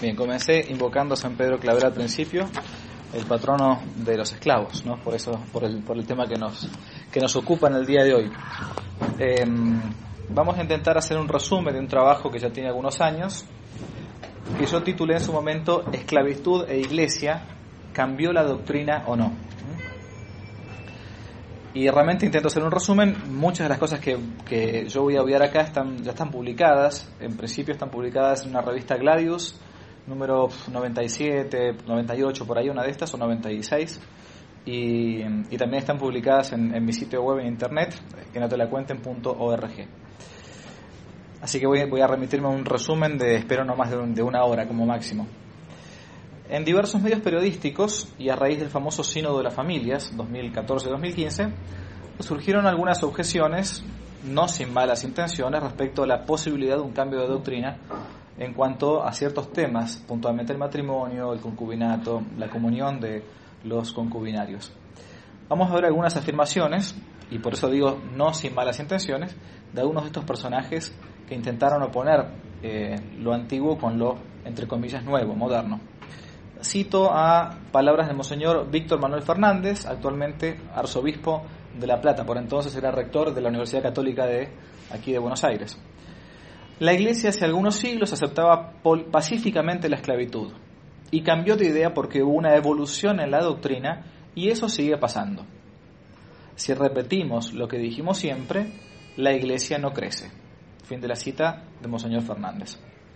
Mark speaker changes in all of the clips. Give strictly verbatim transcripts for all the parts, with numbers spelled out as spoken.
Speaker 1: Bien, comencé invocando a San Pedro Claver al principio, el patrono de los esclavos, ¿no? Por eso, por el, por el tema que nos, que nos ocupa en el día de hoy. Eh, vamos a intentar hacer un resumen de un trabajo que ya tiene algunos años, que yo titulé en su momento Esclavitud e Iglesia, ¿cambió la doctrina o no? Y realmente intento hacer un resumen. Muchas de las cosas que, que yo voy a obviar acá están, ya están publicadas. En principio están publicadas en una revista Gladius, número noventa y siete, noventa y ocho, por ahí una de estas, o noventa y seis. Y, y también están publicadas en, en mi sitio web en internet, que no te la cuenten punto org. Así que voy, voy a remitirme a un resumen de, espero no más de, un, de una hora como máximo. En diversos medios periodísticos, y a raíz del famoso Sínodo de las Familias, dos mil catorce dos mil quince, surgieron algunas objeciones, no sin malas intenciones, respecto a la posibilidad de un cambio de doctrina en cuanto a ciertos temas, puntualmente el matrimonio, el concubinato, la comunión de los concubinarios. Vamos a ver algunas afirmaciones, y por eso digo no sin malas intenciones, de algunos de estos personajes que intentaron oponer eh, lo antiguo con lo, entre comillas, nuevo, moderno. Cito a palabras del Monseñor Víctor Manuel Fernández, actualmente arzobispo de La Plata, por entonces era rector de la Universidad Católica de aquí de Buenos Aires. La Iglesia hace algunos siglos aceptaba pacíficamente la esclavitud y cambió de idea porque hubo una evolución en la doctrina y eso sigue pasando. Si repetimos lo que dijimos siempre, la Iglesia no crece. Fin de la cita de Monseñor Fernández.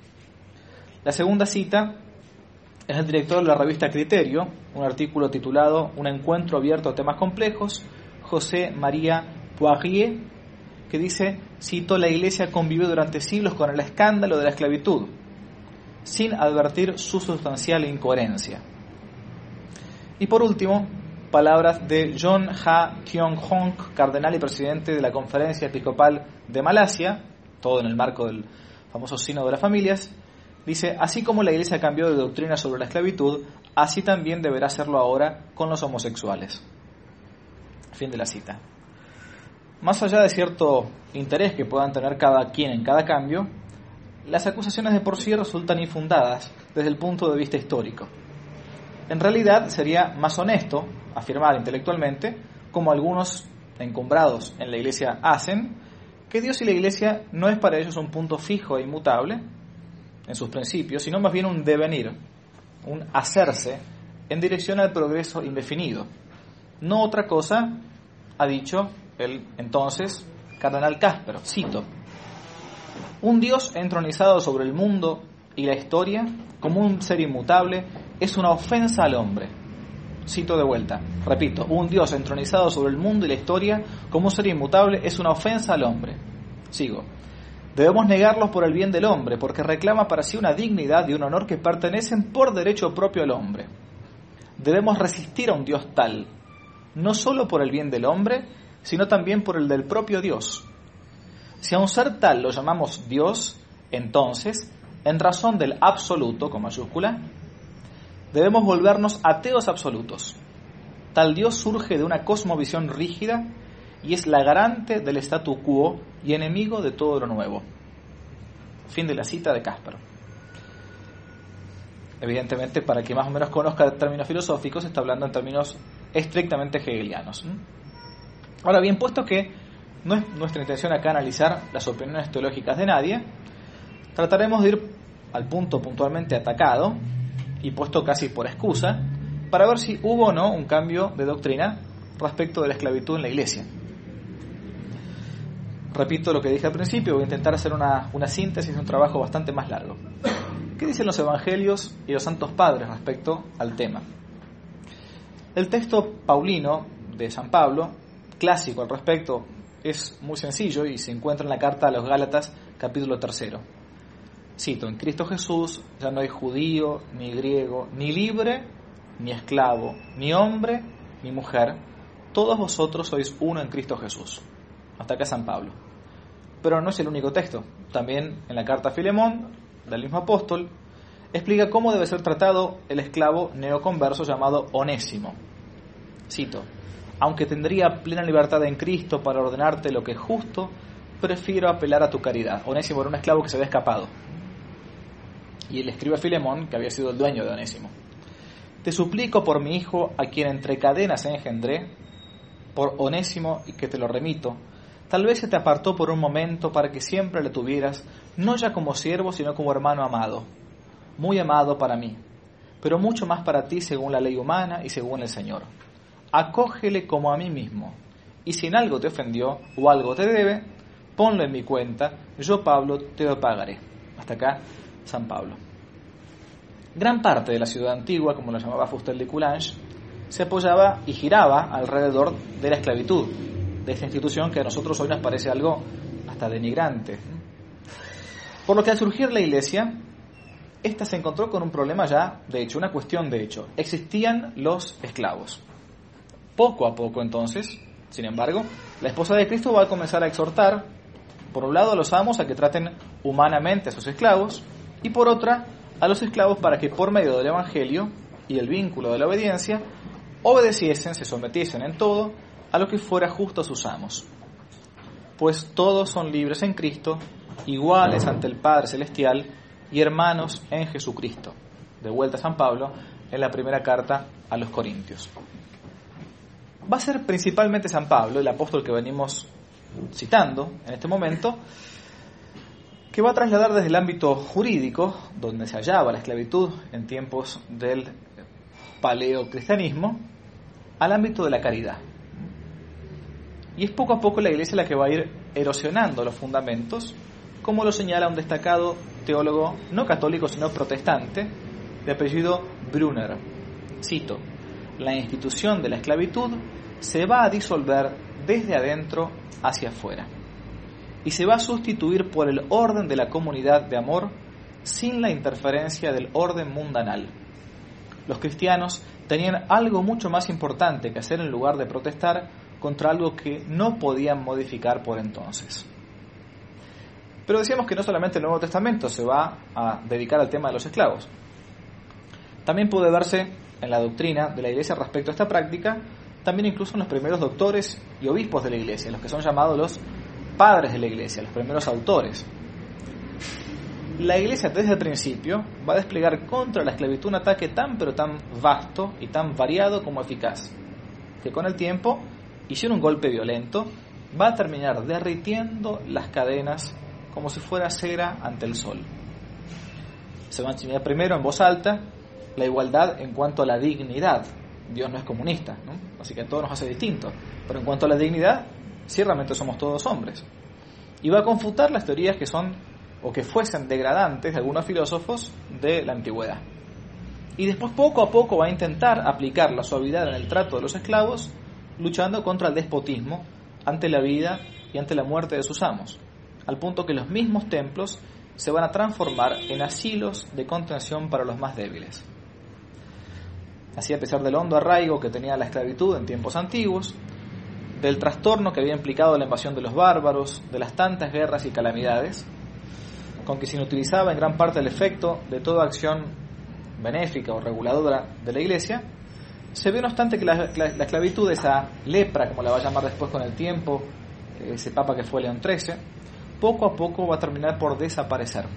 Speaker 1: La segunda cita es el director de la revista Criterio, un artículo titulado Un encuentro abierto a temas complejos, José María Poirier, que dice, cito, la Iglesia convivió durante siglos con el escándalo de la esclavitud, sin advertir su sustancial incoherencia. Y por último, palabras de John Ha Kyong Hong, cardenal y presidente de la Conferencia Episcopal de Malasia, todo en el marco del famoso Sínodo de las Familias. Dice, así como la Iglesia cambió de doctrina sobre la esclavitud, así también deberá hacerlo ahora con los homosexuales. Fin de la cita. Más allá de cierto interés que puedan tener cada quien en cada cambio, las acusaciones de por sí resultan infundadas desde el punto de vista histórico. En realidad sería más honesto afirmar intelectualmente, como algunos encumbrados en la Iglesia hacen, que Dios y la Iglesia no es para ellos un punto fijo e inmutable en sus principios, sino más bien un devenir, un hacerse en dirección al progreso indefinido. No otra cosa, ha dicho el entonces cardenal Cáspero, cito, un Dios entronizado sobre el mundo y la historia, como un ser inmutable, es una ofensa al hombre. Cito de vuelta, repito, un Dios entronizado sobre el mundo y la historia, como un ser inmutable, es una ofensa al hombre. Sigo. Debemos negarlos por el bien del hombre, porque reclama para sí una dignidad y un honor que pertenecen por derecho propio al hombre. Debemos resistir a un Dios tal, no solo por el bien del hombre, sino también por el del propio Dios. Si a un ser tal lo llamamos Dios, entonces, en razón del absoluto, con mayúscula, debemos volvernos ateos absolutos. Tal Dios surge de una cosmovisión rígida y es la garante del statu quo y enemigo de todo lo nuevo. Fin de la cita de Cáspero. Evidentemente, para que más o menos conozca términos filosóficos, está hablando en términos estrictamente hegelianos. Ahora bien, puesto que no es nuestra intención acá analizar las opiniones teológicas de nadie, trataremos de ir al punto puntualmente atacado, y puesto casi por excusa, para ver si hubo o no un cambio de doctrina respecto de la esclavitud en la Iglesia. Repito lo que dije al principio, voy a intentar hacer una, una síntesis de un trabajo bastante más largo. ¿Qué dicen los evangelios y los santos padres respecto al tema? El texto paulino de San Pablo, clásico al respecto, es muy sencillo y se encuentra en la carta a los Gálatas, capítulo tercero. Cito, en Cristo Jesús ya no hay judío, ni griego, ni libre, ni esclavo, ni hombre, ni mujer, todos vosotros sois uno en Cristo Jesús. Hasta acá San Pablo. Pero no es el único texto. También en la carta a Filemón, del mismo apóstol, explica cómo debe ser tratado el esclavo neoconverso llamado Onésimo. Cito, aunque tendría plena libertad en Cristo para ordenarte lo que es justo, prefiero apelar a tu caridad. Onésimo era un esclavo que se había escapado. Y le escribe a Filemón, que había sido el dueño de Onésimo: te suplico por mi hijo, a quien entre cadenas engendré, por Onésimo, y que te lo remito. Tal vez se te apartó por un momento para que siempre le tuvieras, no ya como siervo, sino como hermano amado, muy amado para mí, pero mucho más para ti según la ley humana y según el Señor. Acógele como a mí mismo, y si en algo te ofendió o algo te debe, ponlo en mi cuenta, yo, Pablo, te lo pagaré. Hasta acá, San Pablo. Gran parte de la ciudad antigua, como lo llamaba Fustel de Coulanges, se apoyaba y giraba alrededor de la esclavitud, de esta institución que a nosotros hoy nos parece algo hasta denigrante. Por lo que al surgir la Iglesia, esta se encontró con un problema ya, de hecho, una cuestión de hecho. Existían los esclavos. Poco a poco, entonces, sin embargo, la esposa de Cristo va a comenzar a exhortar, por un lado, a los amos a que traten humanamente a sus esclavos, y por otra, a los esclavos para que por medio del Evangelio y el vínculo de la obediencia, obedeciesen, se sometiesen en todo a lo que fuera justo a sus amos. Pues todos son libres en Cristo, iguales ante el Padre Celestial y hermanos en Jesucristo. De vuelta a San Pablo en la primera carta a los Corintios. Va a ser principalmente San Pablo, el apóstol que venimos citando en este momento, que va a trasladar desde el ámbito jurídico, donde se hallaba la esclavitud en tiempos del paleocristianismo, al ámbito de la caridad. Y es poco a poco la Iglesia la que va a ir erosionando los fundamentos, como lo señala un destacado teólogo no católico sino protestante, de apellido Brunner. Cito: la institución de la esclavitud se va a disolver desde adentro hacia afuera y se va a sustituir por el orden de la comunidad de amor sin la interferencia del orden mundanal. Los cristianos tenían algo mucho más importante que hacer en lugar de protestar contra algo que no podían modificar por entonces. Pero decíamos que no solamente el Nuevo Testamento se va a dedicar al tema de los esclavos. También puede verse en la doctrina de la Iglesia respecto a esta práctica, también incluso en los primeros doctores y obispos de la Iglesia, los que son llamados los padres de la Iglesia, los primeros autores. La Iglesia desde el principio va a desplegar contra la esclavitud un ataque tan pero tan vasto y tan variado como eficaz, que con el tiempo, y sin un golpe violento, va a terminar derritiendo las cadenas como si fuera cera ante el sol. Se va a enseñar primero en voz alta la igualdad en cuanto a la dignidad. Dios no es comunista, ¿no? Así que todo nos hace distinto. Pero en cuanto a la dignidad, sí realmente somos todos hombres. Y va a confutar las teorías que son o que fuesen degradantes de algunos filósofos de la antigüedad. Y después poco a poco va a intentar aplicar la suavidad en el trato de los esclavos, luchando contra el despotismo ante la vida y ante la muerte de sus amos, al punto que los mismos templos se van a transformar en asilos de contención para los más débiles. Así, a pesar del hondo arraigo que tenía la esclavitud en tiempos antiguos, del trastorno que había implicado la invasión de los bárbaros, de las tantas guerras y calamidades, con que se inutilizaba en gran parte el efecto de toda acción benéfica o reguladora de la Iglesia, se ve no obstante que la, la, la esclavitud, esa lepra, como la va a llamar después con el tiempo, ese papa que fue León trece, poco a poco va a terminar por desaparecer.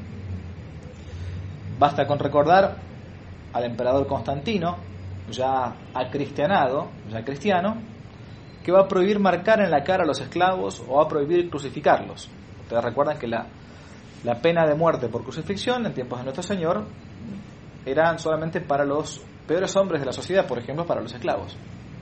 Speaker 1: Basta con recordar al emperador Constantino, ya acristianado, ya cristiano, que va a prohibir marcar en la cara a los esclavos o va a prohibir crucificarlos. Ustedes recuerdan que la, la pena de muerte por crucifixión en tiempos de nuestro Señor eran solamente para los peores hombres de la sociedad, por ejemplo, para los esclavos.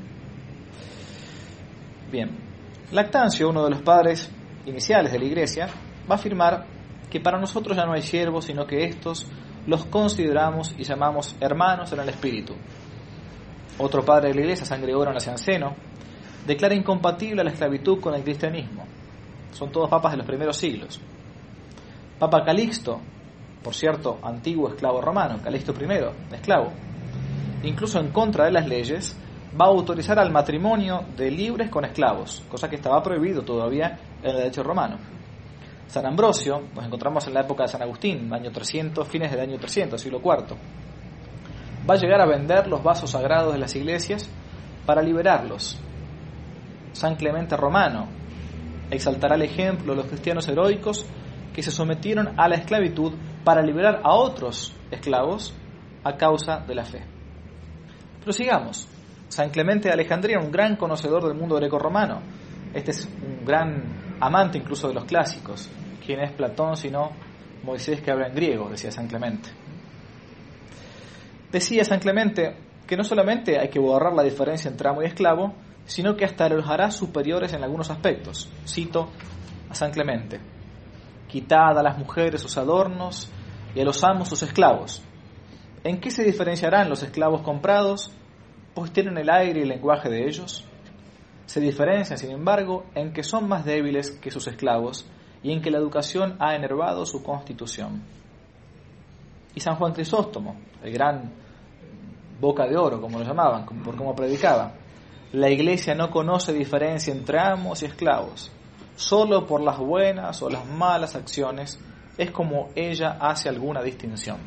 Speaker 1: Bien, Lactancio, uno de los padres iniciales de la Iglesia, va a afirmar que para nosotros ya no hay siervos, sino que estos los consideramos y llamamos hermanos en el Espíritu. Otro padre de la Iglesia, San Gregorio Nacianceno, declara incompatible la esclavitud con el cristianismo. Son todos papas de los primeros siglos. Papa Calixto, por cierto, antiguo esclavo romano, Calixto primero, esclavo, incluso en contra de las leyes, va a autorizar al matrimonio de libres con esclavos, cosa que estaba prohibido todavía en el derecho romano. San Ambrosio, nos encontramos en la época de San Agustín, año trescientos, fines del año trescientos, siglo cuarto, va a llegar a vender los vasos sagrados de las iglesias para liberarlos. San Clemente Romano exaltará el ejemplo de los cristianos heroicos que se sometieron a la esclavitud para liberar a otros esclavos a causa de la fe. Pero sigamos. San Clemente de Alejandría, un gran conocedor del mundo grecorromano. Este es un gran amante incluso de los clásicos. ¿Quién es Platón sino Moisés que habla en griego?, decía San Clemente. Decía San Clemente que no solamente hay que borrar la diferencia entre amo y esclavo, sino que hasta los hará superiores en algunos aspectos. Cito a San Clemente: quitad a las mujeres sus adornos y a los amos sus esclavos. ¿En qué se diferenciarán los esclavos comprados? Pues tienen el aire y el lenguaje de ellos. Se diferencian, sin embargo, en que son más débiles que sus esclavos y en que la educación ha enervado su constitución. Y San Juan Crisóstomo, el gran boca de oro, como lo llamaban, por cómo predicaba: la Iglesia no conoce diferencia entre amos y esclavos. Solo por las buenas o las malas acciones es como ella hace alguna distinción.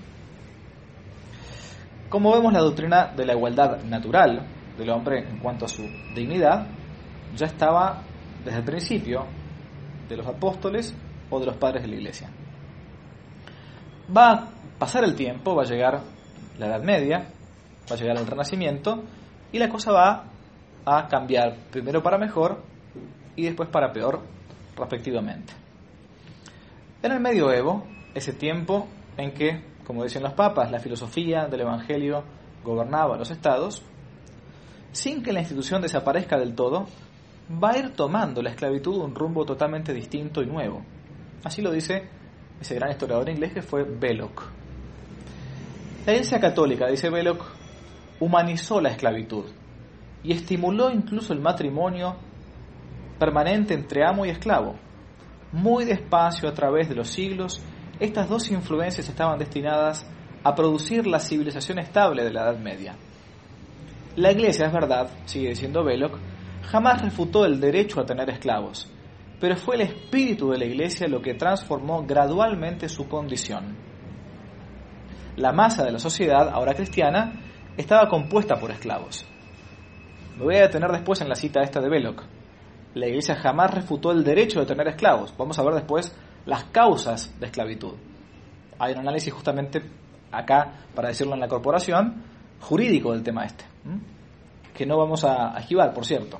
Speaker 1: Como vemos, la doctrina de la igualdad natural del hombre en cuanto a su dignidad ya estaba desde el principio de los apóstoles o de los padres de la Iglesia. Va a pasar el tiempo, va a llegar la Edad Media, va a llegar el Renacimiento, y la cosa va a cambiar, primero para mejor y después para peor, respectivamente. En el Medioevo, ese tiempo en que, como decían los papas, la filosofía del Evangelio gobernaba los estados, sin que la institución desaparezca del todo, va a ir tomando la esclavitud un rumbo totalmente distinto y nuevo. Así lo dice ese gran historiador inglés que fue Belloc. La Iglesia Católica, dice Belloc, humanizó la esclavitud y estimuló incluso el matrimonio permanente entre amo y esclavo. Muy despacio, a través de los siglos, estas dos influencias estaban destinadas a producir la civilización estable de la Edad Media. La Iglesia, es verdad, sigue diciendo Belloc, jamás refutó el derecho a tener esclavos, pero fue el espíritu de la Iglesia lo que transformó gradualmente su condición. La masa de la sociedad, ahora cristiana, estaba compuesta por esclavos. Me voy a detener después en la cita esta de Belloc. La Iglesia jamás refutó el derecho de tener esclavos. Vamos a ver después las causas de esclavitud. Hay un análisis justamente acá, para decirlo en la corporación, jurídico del tema este, que no vamos a esquivar, por cierto.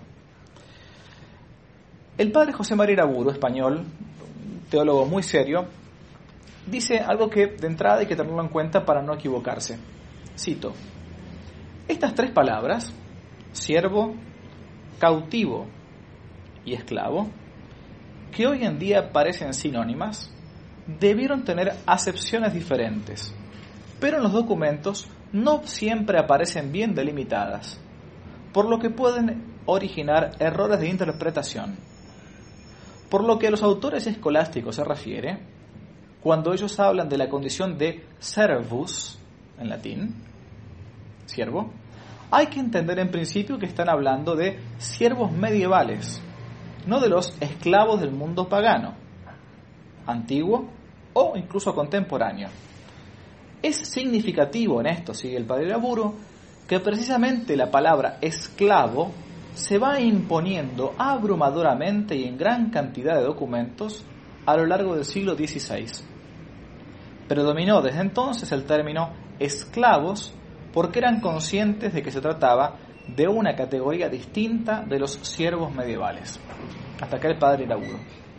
Speaker 1: El padre José María Iraburu, español, un teólogo muy serio, dice algo que de entrada hay que tenerlo en cuenta para no equivocarse. Cito: estas tres palabras, siervo, cautivo y esclavo, que hoy en día parecen sinónimas, debieron tener acepciones diferentes, pero en los documentos no siempre aparecen bien delimitadas, por lo que pueden originar errores de interpretación. Por lo que a los autores escolásticos se refiere, cuando ellos hablan de la condición de servus, en latín, siervo, hay que entender en principio que están hablando de siervos medievales, no de los esclavos del mundo pagano, antiguo o incluso contemporáneo. Es significativo en esto, sigue el padre Iraburu, que precisamente la palabra esclavo se va imponiendo abrumadoramente y en gran cantidad de documentos a lo largo del siglo dieciséis. Predominó desde entonces el término esclavos porque eran conscientes de que se trataba de una categoría distinta de los siervos medievales. Hasta acá el padre Iraburu.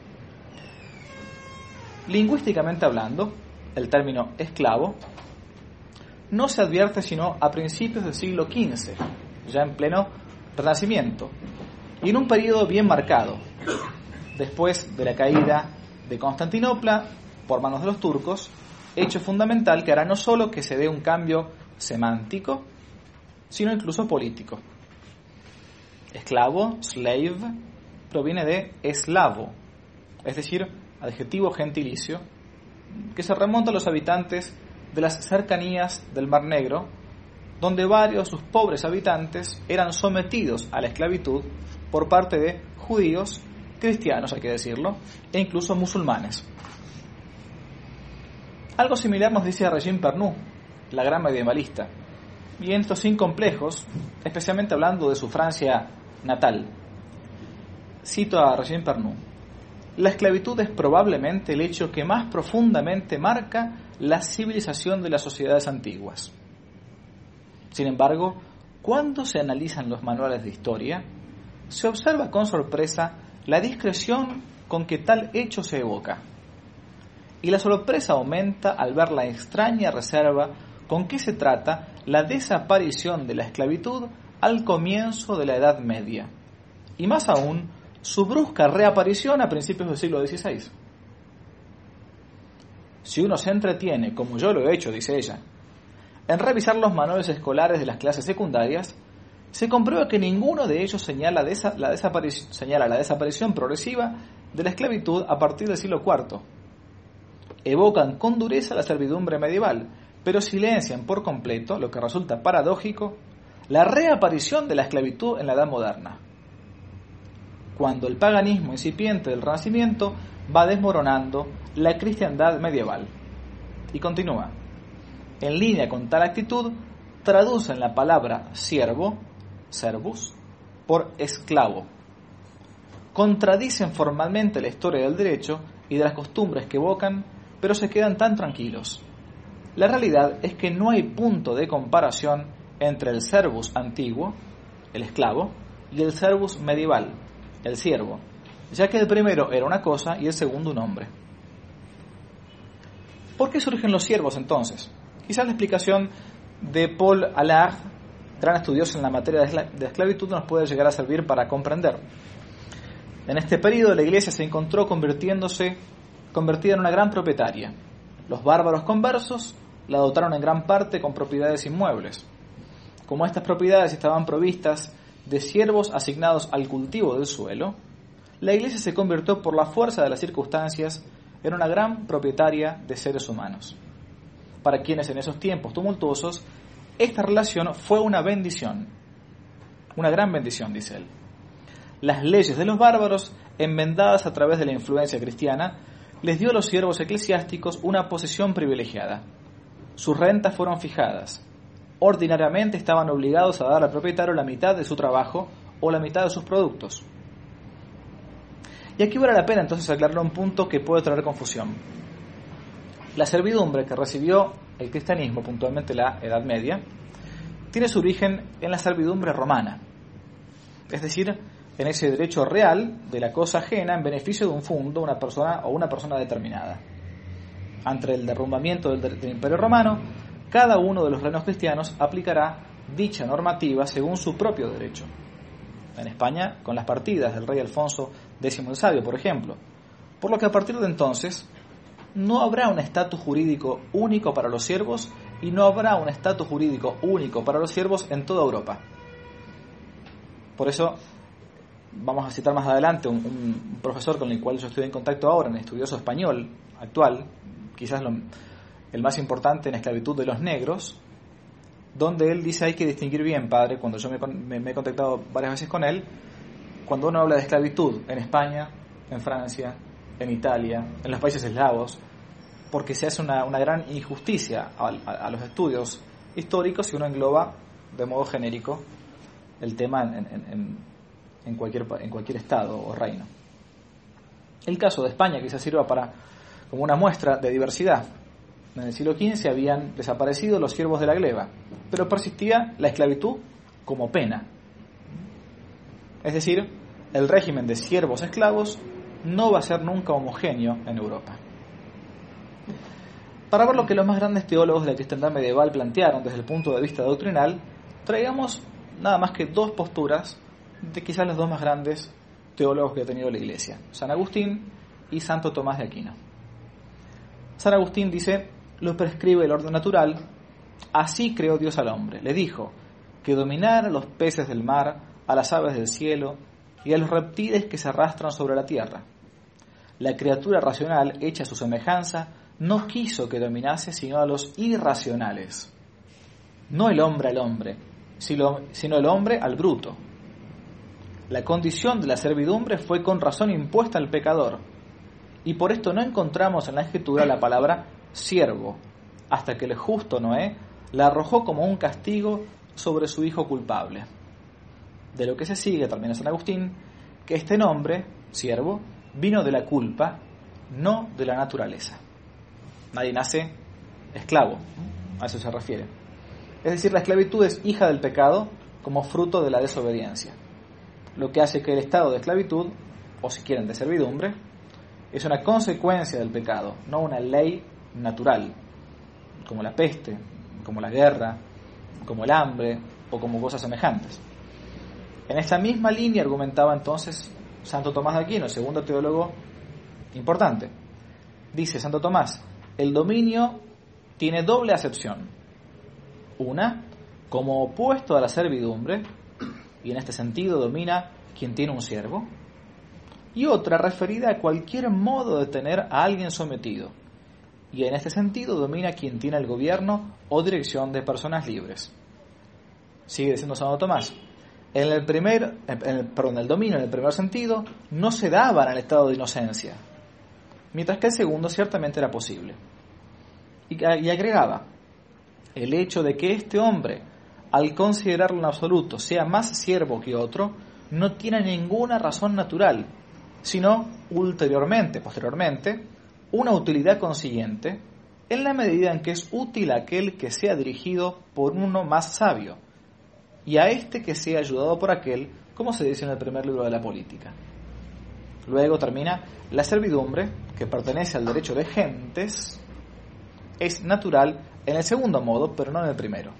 Speaker 1: Lingüísticamente hablando, el término esclavo no se advierte sino a principios del siglo quince, ya en pleno Renacimiento, y en un periodo bien marcado, después de la caída de Constantinopla por manos de los turcos, hecho fundamental que hará no solo que se dé un cambio semántico, sino incluso político. Esclavo, slave, proviene de eslavo, es decir, adjetivo gentilicio, que se remonta a los habitantes de las cercanías del Mar Negro, donde varios de sus pobres habitantes eran sometidos a la esclavitud por parte de judíos, cristianos, hay que decirlo, e incluso musulmanes. Algo similar nos dice Regine Pernoud, la gran medievalista, y en estos sin complejos, especialmente hablando de su Francia natal. Cito a Regine Pernoud: la esclavitud es probablemente el hecho que más profundamente marca la civilización de las sociedades antiguas. Sin embargo, cuando se analizan los manuales de historia, se observa con sorpresa la discreción con que tal hecho se evoca. Y la sorpresa aumenta al ver la extraña reserva con que se trata la desaparición de la esclavitud al comienzo de la Edad Media, y más aún, su brusca reaparición a principios del siglo dieciséis. Si uno se entretiene, como yo lo he hecho, dice ella, en revisar los manuales escolares de las clases secundarias, se comprueba que ninguno de ellos señala, desa- la, desaparición, señala la desaparición progresiva de la esclavitud a partir del siglo cuarto. Evocan con dureza la servidumbre medieval, pero silencian por completo, lo que resulta paradójico, la reaparición de la esclavitud en la Edad Moderna, cuando el paganismo incipiente del Renacimiento va desmoronando la cristiandad medieval. Y continúa. En línea con tal actitud, traducen la palabra siervo, servus, por esclavo. Contradicen formalmente la historia del derecho y de las costumbres que evocan, pero se quedan tan tranquilos. La realidad es que no hay punto de comparación entre el servus antiguo, el esclavo, y el servus medieval, el siervo, ya que el primero era una cosa y el segundo un hombre. ¿Por qué surgen los siervos entonces? Quizás la explicación de Paul Allard, gran estudioso en la materia de la esclavitud, nos puede llegar a servir para comprender. En este periodo la Iglesia se encontró convirtiéndose, convertida en una gran propietaria. Los bárbaros conversos la dotaron en gran parte con propiedades inmuebles. Como estas propiedades estaban provistas de siervos asignados al cultivo del suelo, la Iglesia se convirtió por la fuerza de las circunstancias en una gran propietaria de seres humanos. Para quienes en esos tiempos tumultuosos, esta relación fue una bendición, una gran bendición, dice él. Las leyes de los bárbaros, enmendadas a través de la influencia cristiana, les dio a los siervos eclesiásticos una posesión privilegiada. Sus rentas fueron fijadas. Ordinariamente estaban obligados a dar al propietario la mitad de su trabajo o la mitad de sus productos. Y aquí vale la pena entonces aclarar un punto que puede traer confusión. La servidumbre que recibió el cristianismo, puntualmente la Edad Media, tiene su origen en la servidumbre romana, es decir, en ese derecho real de la cosa ajena en beneficio de un fundo, una persona o una persona determinada. Ante el derrumbamiento del, del Imperio Romano, cada uno de los reinos cristianos aplicará dicha normativa según su propio derecho. En España, con las partidas del rey Alfonso X el Sabio, por ejemplo. Por lo que a partir de entonces, no habrá un estatus jurídico único para los siervos y no habrá un estatus jurídico único para los siervos en toda Europa. Por eso, vamos a citar más adelante un, un profesor con el cual yo estoy en contacto ahora, un estudioso español actual, quizás lo, el más importante en esclavitud de los negros, donde él dice hay que distinguir bien, padre, cuando yo me, me, me he contactado varias veces con él, cuando uno habla de esclavitud en España, en Francia, en Italia, en los países eslavos, porque se hace una, una gran injusticia a, a, a los estudios históricos si uno engloba de modo genérico el tema en, en, en, en, cualquier, en cualquier estado o reino. El caso de España quizás sirva para como una muestra de diversidad. En el siglo quince habían desaparecido los siervos de la gleba, pero persistía la esclavitud como pena. Es decir, el régimen de siervos esclavos no va a ser nunca homogéneo en Europa. Para ver lo que los más grandes teólogos de la cristiandad medieval plantearon desde el punto de vista doctrinal, traigamos nada más que dos posturas de quizás los dos más grandes teólogos que ha tenido la Iglesia, San Agustín y Santo Tomás de Aquino. San Agustín dice: lo prescribe el orden natural, así creó Dios al hombre. Le dijo que dominara a los peces del mar, a las aves del cielo y a los reptiles que se arrastran sobre la tierra. La criatura racional, hecha a su semejanza, no quiso que dominase sino a los irracionales. No el hombre al hombre, sino el hombre al bruto. La condición de la servidumbre fue con razón impuesta al pecador, y por esto no encontramos en la Escritura la palabra siervo, hasta que el justo Noé la arrojó como un castigo sobre su hijo culpable. De lo que se sigue, termina San Agustín, que este nombre, siervo, vino de la culpa, no de la naturaleza. Nadie nace esclavo, a eso se refiere. Es decir, la esclavitud es hija del pecado como fruto de la desobediencia. Lo que hace que el estado de esclavitud, o si quieren de servidumbre, es una consecuencia del pecado, no una ley natural, como la peste, como la guerra, como el hambre o como cosas semejantes. En esta misma línea argumentaba entonces Santo Tomás de Aquino, segundo teólogo importante. Dice Santo Tomás, el dominio tiene doble acepción. Una, como opuesto a la servidumbre, y en este sentido domina quien tiene un siervo. Y otra, referida a cualquier modo de tener a alguien sometido, y en este sentido domina quien tiene el gobierno o dirección de personas libres. Sigue diciendo Santo Tomás, en el primer, en el, perdón, el dominio en el primer sentido no se daba en el estado de inocencia, mientras que el segundo ciertamente era posible. Y, y agregaba, el hecho de que este hombre, al considerarlo en absoluto, sea más siervo que otro, no tiene ninguna razón natural, sino ulteriormente, posteriormente, una utilidad consiguiente, en la medida en que es útil aquel que sea dirigido por uno más sabio, y a este que sea ayudado por aquel, como se dice en el primer libro de la Política. Luego termina, la servidumbre, que pertenece al derecho de gentes, es natural en el segundo modo, pero no en el primero.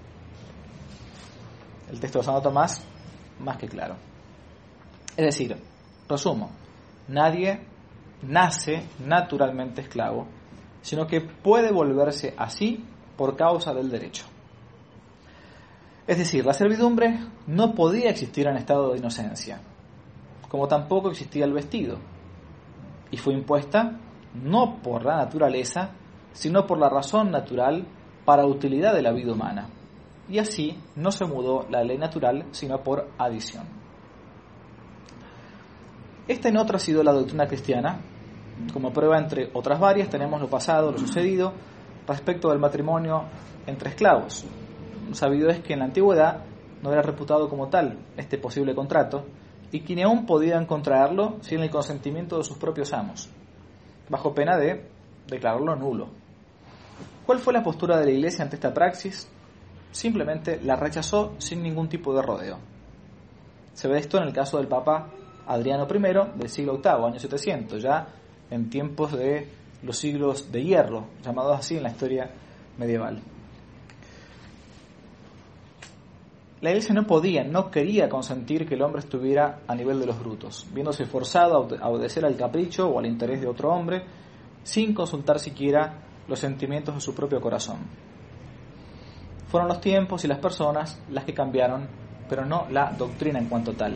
Speaker 1: El texto de Santo Tomás, más que claro. Es decir, resumo, nadie nace naturalmente esclavo, sino que puede volverse así por causa del derecho. Es decir, la servidumbre no podía existir en estado de inocencia, como tampoco existía el vestido, y fue impuesta no por la naturaleza, sino por la razón natural para utilidad de la vida humana, y así no se mudó la ley natural, sino por adición. Esta en otra ha sido la doctrina cristiana. Como prueba, entre otras varias, tenemos lo pasado, lo sucedido, respecto del matrimonio entre esclavos. Sabido es que en la antigüedad no era reputado como tal este posible contrato, y que ni aún podían contraerlo sin el consentimiento de sus propios amos, bajo pena de declararlo nulo. ¿Cuál fue la postura de la Iglesia ante esta praxis? Simplemente la rechazó sin ningún tipo de rodeo. Se ve esto en el caso del Papa Adriano primero del siglo octavo, año setecientos, ya en tiempos de los siglos de hierro, llamados así en la historia medieval. La Iglesia no podía, no quería consentir que el hombre estuviera a nivel de los brutos, viéndose forzado a obedecer al capricho o al interés de otro hombre, sin consultar siquiera los sentimientos de su propio corazón. Fueron los tiempos y las personas las que cambiaron, pero no la doctrina en cuanto tal.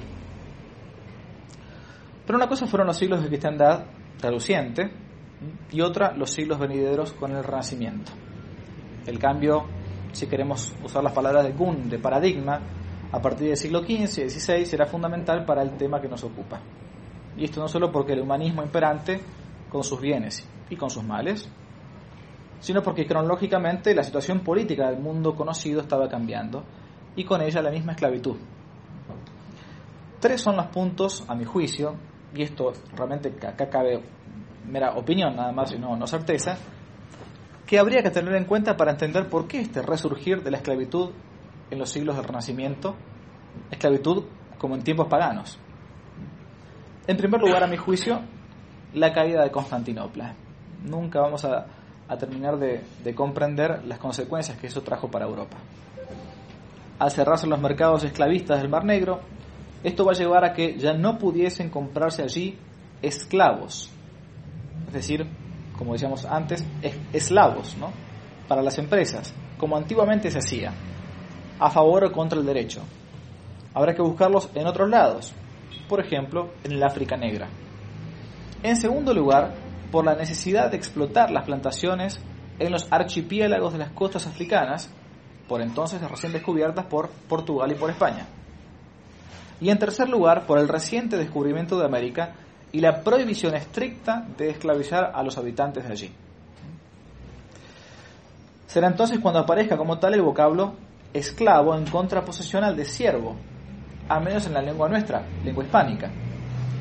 Speaker 1: Pero una cosa fueron los siglos de cristiandad reluciente, y otra los siglos venideros con el Renacimiento. El cambio, si queremos usar las palabras de Kuhn, de paradigma, a partir del siglo quince y dieciséis será fundamental para el tema que nos ocupa. Y esto no solo porque el humanismo imperante, con sus bienes y con sus males, sino porque cronológicamente la situación política del mundo conocido estaba cambiando, y con ella la misma esclavitud. Tres son los puntos, a mi juicio, y esto realmente acá cabe mera opinión nada más y no, no certeza, que habría que tener en cuenta para entender por qué este resurgir de la esclavitud en los siglos del Renacimiento, esclavitud como en tiempos paganos. En primer lugar, a mi juicio, la caída de Constantinopla. Nunca vamos a, a terminar de, de comprender las consecuencias que eso trajo para Europa. Al cerrarse los mercados esclavistas del Mar Negro, esto va a llevar a que ya no pudiesen comprarse allí esclavos, es decir, como decíamos antes, esclavos, ¿no?, para las empresas, como antiguamente se hacía, a favor o contra el derecho. Habrá que buscarlos en otros lados, por ejemplo, en el África Negra. En segundo lugar, por la necesidad de explotar las plantaciones en los archipiélagos de las costas africanas, por entonces recién descubiertas por Portugal y por España. Y en tercer lugar, por el reciente descubrimiento de América y la prohibición estricta de esclavizar a los habitantes de allí. Será entonces cuando aparezca como tal el vocablo esclavo en contraposición al de siervo, al menos en la lengua nuestra, lengua hispánica.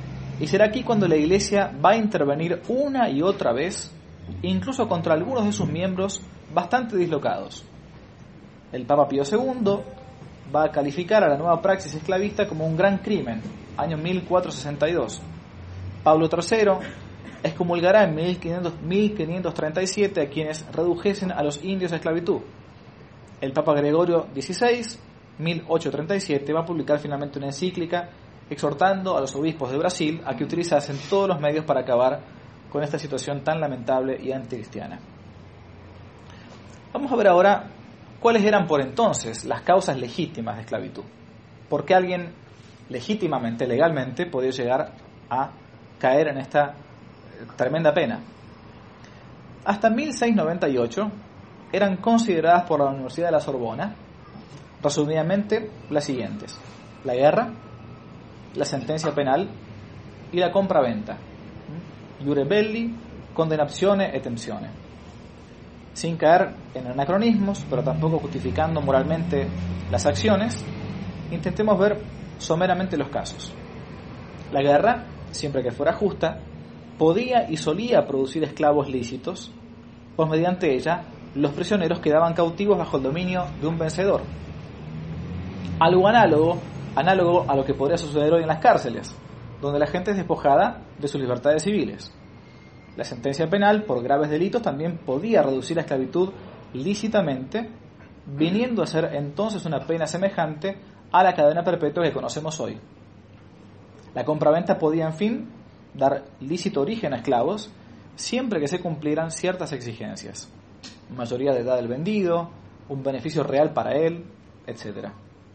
Speaker 1: Y será aquí cuando la Iglesia va a intervenir una y otra vez, incluso contra algunos de sus miembros bastante dislocados. El Papa Pío segundo va a calificar a la nueva praxis esclavista como un gran crimen, año mil cuatrocientos sesenta y dos. Pablo tercero excomulgará en mil quinientos treinta y siete a quienes redujesen a los indios a esclavitud. El Papa Gregorio dieciséis, mil ochocientos treinta y siete, va a publicar finalmente una encíclica exhortando a los obispos de Brasil a que utilizasen todos los medios para acabar con esta situación tan lamentable y anticristiana. Vamos a ver ahora cuáles eran por entonces las causas legítimas de esclavitud. ¿Por qué alguien legítimamente, legalmente, podía llegar a caer en esta tremenda pena? Hasta mil seiscientos noventa y ocho eran consideradas por la Universidad de la Sorbona, resumidamente, las siguientes: la guerra, la sentencia penal y la compra-venta. Iure belli, condenazione e tensione. Sin caer en anacronismos, pero tampoco justificando moralmente las acciones, intentemos ver someramente los casos. La guerra, siempre que fuera justa, podía y solía producir esclavos lícitos, pues mediante ella los prisioneros quedaban cautivos bajo el dominio de un vencedor. Algo análogo, análogo a lo que podría suceder hoy en las cárceles, donde la gente es despojada de sus libertades civiles. La sentencia penal por graves delitos también podía reducir la esclavitud lícitamente, viniendo a ser entonces una pena semejante a la cadena perpetua que conocemos hoy. La compraventa podía, en fin, dar lícito origen a esclavos, siempre que se cumplieran ciertas exigencias: mayoría de edad del vendido, un beneficio real para él, etcétera.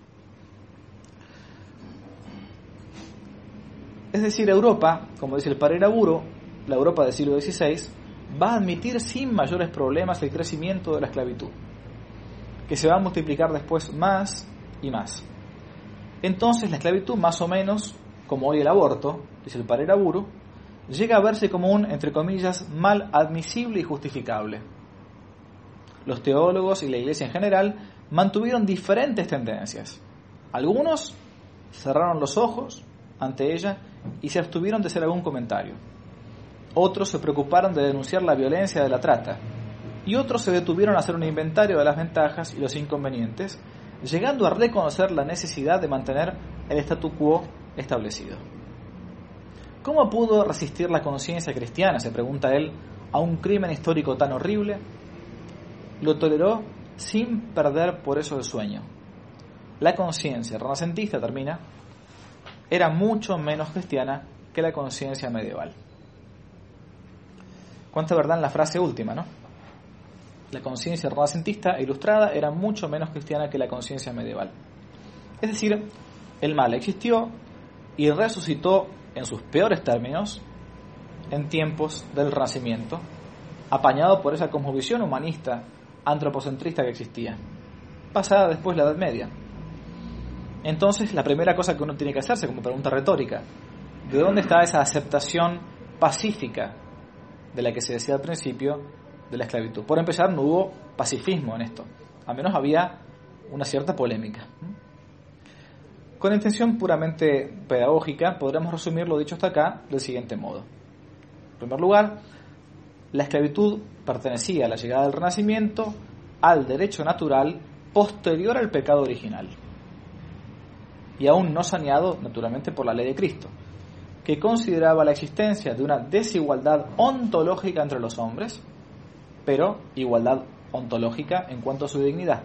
Speaker 1: Es decir, Europa, como dice el padre Iraburu, la Europa del siglo dieciséis, va a admitir sin mayores problemas el crecimiento de la esclavitud, que se va a multiplicar después más y más. Entonces la esclavitud, más o menos como hoy el aborto, dice el padre Iraburu, llega a verse como un, entre comillas, mal admisible y justificable. Los teólogos y la Iglesia en general mantuvieron diferentes tendencias. Algunos cerraron los ojos ante ella y se abstuvieron de hacer algún comentario. Otros se preocuparon de denunciar la violencia de la trata, y otros se detuvieron a hacer un inventario de las ventajas y los inconvenientes, llegando a reconocer la necesidad de mantener el statu quo establecido. ¿Cómo pudo resistir la conciencia cristiana, se pregunta él, a un crimen histórico tan horrible? Lo toleró sin perder por eso el sueño. La conciencia renacentista, termina, era mucho menos cristiana que la conciencia medieval. Cuánta verdad en la frase última, ¿no? La conciencia renacentista ilustrada era mucho menos cristiana que la conciencia medieval. Es decir, el mal existió y resucitó en sus peores términos en tiempos del Renacimiento, apañado por esa cosmovisión humanista antropocentrista que existía, pasada después la Edad Media. Entonces, la primera cosa que uno tiene que hacerse como pregunta retórica: ¿de dónde está esa aceptación pacífica de la que se decía al principio de la esclavitud? Por empezar, no hubo pacifismo en esto, al menos había una cierta polémica. Con intención puramente pedagógica, podremos resumir lo dicho hasta acá del siguiente modo. En primer lugar, la esclavitud pertenecía a la llegada del Renacimiento al derecho natural posterior al pecado original, y aún no saneado, naturalmente, por la ley de Cristo, que consideraba la existencia de una desigualdad ontológica entre los hombres, pero igualdad ontológica en cuanto a su dignidad.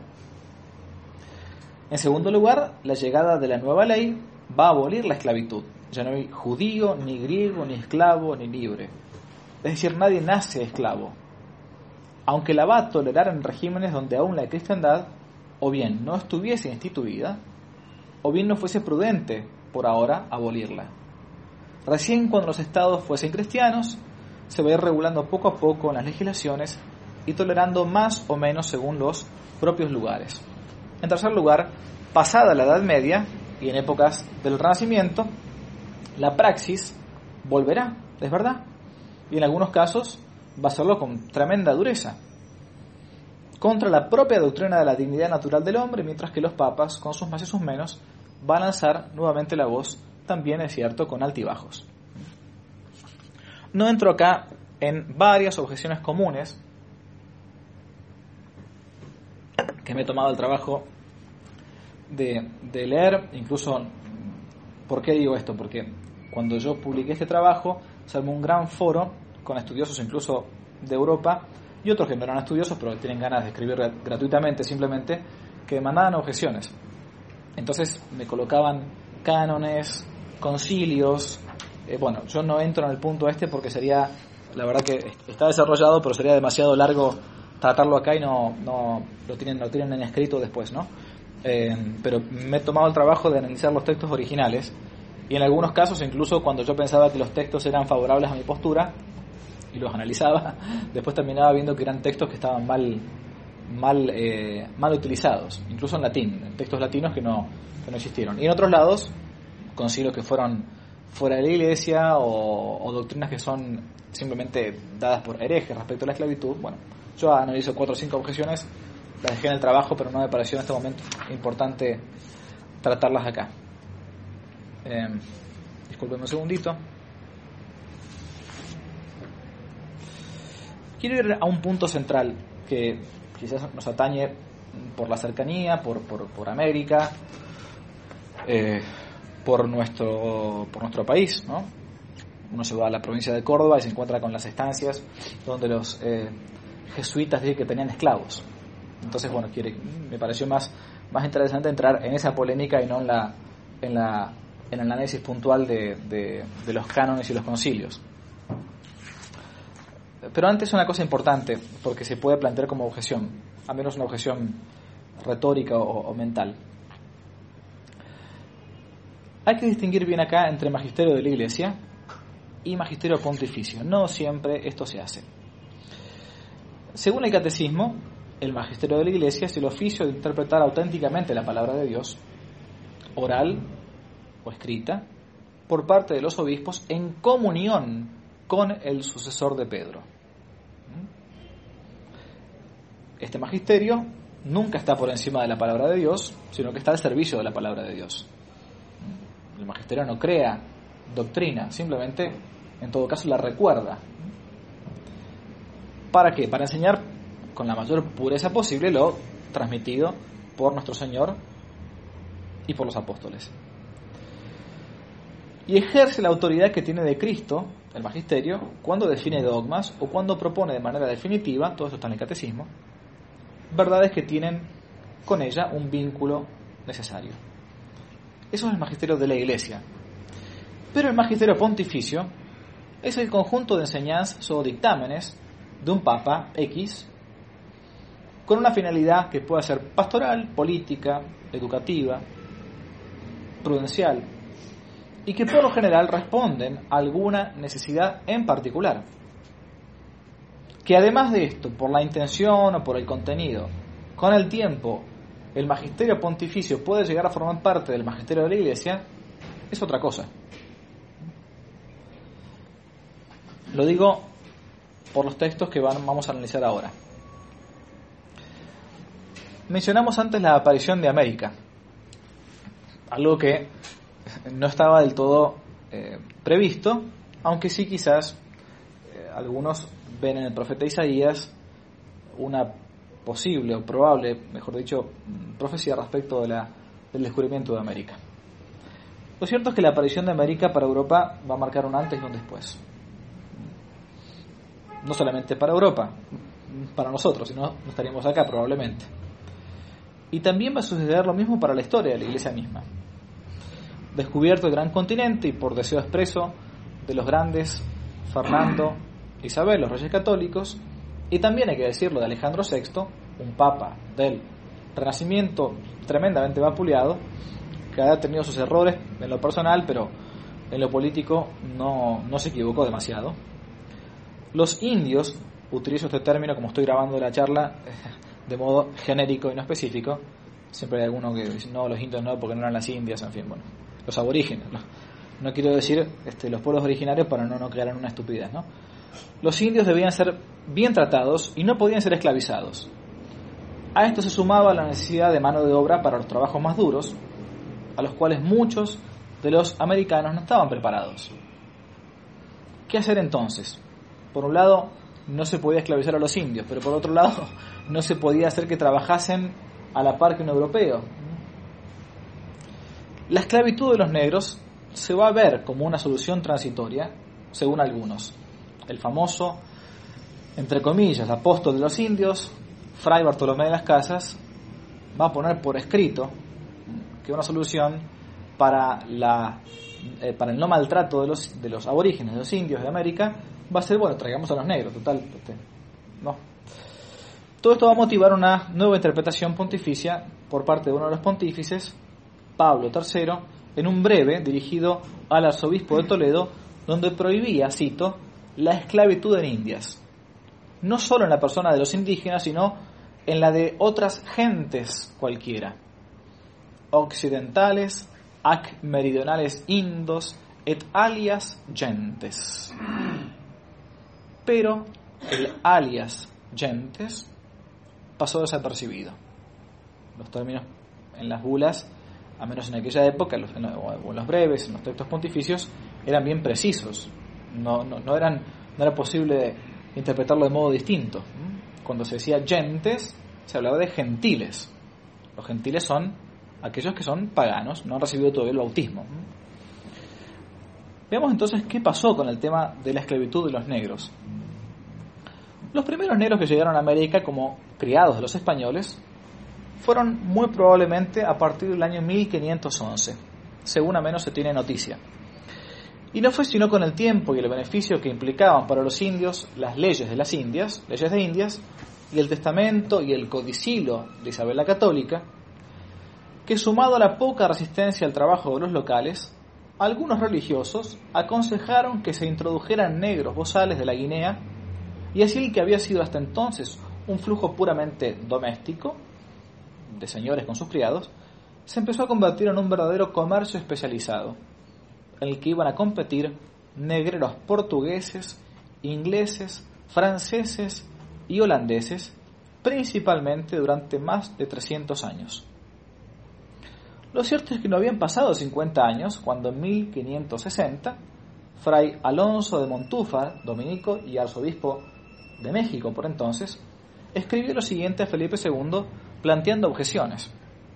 Speaker 1: En segundo lugar, la llegada de la nueva ley va a abolir la esclavitud. Ya no hay judío, ni griego, ni esclavo, ni libre. Es decir, nadie nace esclavo, aunque la va a tolerar en regímenes donde aún la cristiandad o bien no estuviese instituida, o bien no fuese prudente por ahora abolirla. Recién cuando los estados fuesen cristianos, se va a ir regulando poco a poco en las legislaciones y tolerando más o menos según los propios lugares. En tercer lugar, pasada la Edad Media y en épocas del Renacimiento, la praxis volverá, es verdad, y en algunos casos va a hacerlo con tremenda dureza, contra la propia doctrina de la dignidad natural del hombre, mientras que los papas, con sus más y sus menos, van a lanzar nuevamente la voz, también es cierto, con altibajos. no entro acá en varias objeciones comunes que me he tomado el trabajo de, de leer. Incluso, ¿por qué digo esto? Porque cuando yo publiqué este trabajo se armó un gran foro con estudiosos incluso de Europa y otros que no eran estudiosos pero tienen ganas de escribir gratuitamente simplemente, que mandaban objeciones. Entonces me colocaban cánones, concilios. Eh, bueno, yo no entro en el punto este porque sería, la verdad que está desarrollado, pero sería demasiado largo tratarlo acá y no, no lo tienen, lo tienen en escrito después, ¿no? Eh, pero me he tomado el trabajo de analizar los textos originales y en algunos casos, incluso cuando yo pensaba que los textos eran favorables a mi postura y los analizaba, después terminaba viendo que eran textos que estaban mal mal eh, mal utilizados, incluso en latín, textos latinos que no, que no existieron. Y en otros lados, concilios que fueron fuera de la iglesia o, o doctrinas que son simplemente dadas por herejes respecto a la esclavitud. Bueno, yo analizo cuatro o cinco objeciones, las dejé en el trabajo, pero no me pareció en este momento importante tratarlas acá. Eh, disculpen un segundito. Quiero ir a un punto central que quizás nos atañe por la cercanía, por, por, por América, eh, por nuestro por nuestro país, ¿no? Uno se va a la provincia de Córdoba y se encuentra con las estancias donde los eh, jesuitas dicen que tenían esclavos. Entonces, bueno, quiere, me pareció más, más interesante entrar en esa polémica y no en la en la en el análisis puntual de, de, de los cánones y los concilios. Pero antes una cosa importante, porque se puede plantear como objeción, al menos una objeción retórica o, o mental. Hay que distinguir bien acá entre magisterio de la Iglesia y magisterio pontificio. No siempre esto se hace. Según el catecismo, el magisterio de la Iglesia es el oficio de interpretar auténticamente la palabra de Dios, oral o escrita, por parte de los obispos en comunión con el sucesor de Pedro. Este magisterio nunca está por encima de la palabra de Dios, sino que está al servicio de la palabra de Dios. El magisterio no crea doctrina, simplemente, en todo caso, la recuerda. ¿Para qué? Para enseñar con la mayor pureza posible lo transmitido por nuestro Señor y por los apóstoles. Y ejerce la autoridad que tiene de Cristo, el magisterio, cuando define dogmas o cuando propone de manera definitiva, todo esto está en el catecismo, verdades que tienen con ella un vínculo necesario. Eso es el magisterio de la Iglesia. Pero el magisterio pontificio es el conjunto de enseñanzas o dictámenes de un papa X con una finalidad que pueda ser pastoral, política, educativa, prudencial, y que por lo general responden a alguna necesidad en particular. Que además de esto, por la intención o por el contenido, con el tiempo el magisterio pontificio puede llegar a formar parte del magisterio de la Iglesia, es otra cosa. Lo digo por los textos que van, vamos a analizar ahora. Mencionamos antes la aparición de América, algo que no estaba del todo eh, previsto, aunque sí quizás eh, algunos ven en el profeta Isaías una posible o probable, mejor dicho, profecía respecto de la, del descubrimiento de América. Lo cierto es que la aparición de América para Europa va a marcar un antes y un después. No solamente para Europa, para nosotros, si no, no estaríamos acá probablemente. Y también va a suceder lo mismo para la historia de la Iglesia misma. Descubierto el gran continente y por deseo expreso de los grandes Fernando e Isabel, los reyes católicos, y también hay que decirlo de Alejandro sexto, un papa del Renacimiento tremendamente vapuleado, que ha tenido sus errores en lo personal, pero en lo político no, no se equivocó demasiado. Los indios, utilizo este término como estoy grabando la charla de modo genérico y no específico, siempre hay alguno que dice, no, los indios no, porque no eran las Indias, en fin, bueno, los aborígenes, no, no quiero decir este, los pueblos originarios para no, no crear en una estupidez, ¿no? Los indios debían ser bien tratados y no podían ser esclavizados. A esto se sumaba la necesidad de mano de obra para los trabajos más duros, a los cuales muchos de los americanos no estaban preparados. ¿Qué hacer entonces? Por un lado, no se podía esclavizar a los indios, pero por otro lado, no se podía hacer que trabajasen a la par que un europeo. La esclavitud de los negros se va a ver como una solución transitoria, según algunos. El famoso, entre comillas, apóstol de los indios, Fray Bartolomé de las Casas, va a poner por escrito que una solución para la eh, para el no maltrato de los de los aborígenes, de los indios de América, va a ser, bueno, traigamos a los negros, total, este, no. Todo esto va a motivar una nueva interpretación pontificia por parte de uno de los pontífices, Pablo tercero, en un breve dirigido al arzobispo de Toledo, donde prohibía, cito, la esclavitud en Indias, no solo en la persona de los indígenas, sino en la de otras gentes cualquiera, occidentales, ac meridionales indos, et alias gentes. Pero el alias gentes pasó desapercibido. Los términos en las bulas, a menos en aquella época, en los, o en los breves, en los textos pontificios, eran bien precisos. No, no, no, eran, no era posible interpretarlo de modo distinto. Cuando se decía gentes, se hablaba de gentiles. Los gentiles son aquellos que son paganos, no han recibido todavía el bautismo. Veamos entonces qué pasó con el tema de la esclavitud de los negros. Los primeros negros que llegaron a América como criados de los españoles fueron muy probablemente a partir del año mil quinientos once, según a menos se tiene noticia. Y no fue sino con el tiempo y el beneficio que implicaban para los indios las leyes de las Indias, leyes de Indias, y el testamento y el codicilo de Isabel la Católica, que sumado a la poca resistencia al trabajo de los locales, algunos religiosos aconsejaron que se introdujeran negros bozales de la Guinea, y así el que había sido hasta entonces un flujo puramente doméstico, de señores con sus criados, se empezó a convertir en un verdadero comercio especializado, en el que iban a competir negreros portugueses, ingleses, franceses y holandeses, principalmente durante más de trescientos años. Lo cierto es que no habían pasado cincuenta años cuando en mil quinientos sesenta, Fray Alonso de Montúfar, dominico y arzobispo de México por entonces, escribió lo siguiente a Felipe segundo planteando objeciones.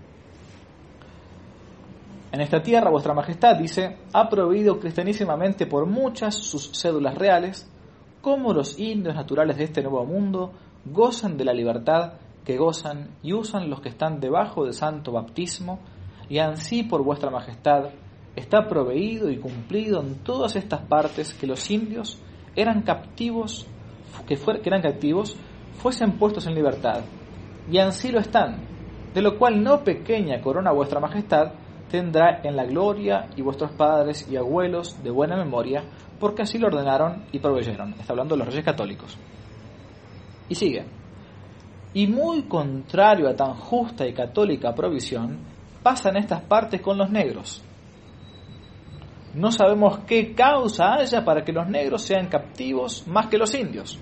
Speaker 1: En esta tierra vuestra majestad, dice, ha proveído cristianísimamente por muchas sus cédulas reales, como los indios naturales de este nuevo mundo gozan de la libertad que gozan y usan los que están debajo del santo baptismo, y ansí por vuestra majestad está proveído y cumplido en todas estas partes que los indios eran captivos, que, fuer, que eran captivos, fuesen puestos en libertad, y ansí lo están, de lo cual no pequeña corona vuestra majestad tendrá en la gloria y vuestros padres y abuelos de buena memoria, porque así lo ordenaron y proveyeron. Está hablando de los reyes católicos. Y sigue. Y muy contrario a tan justa y católica provisión, pasan estas partes con los negros. No sabemos qué causa haya para que los negros sean captivos más que los indios.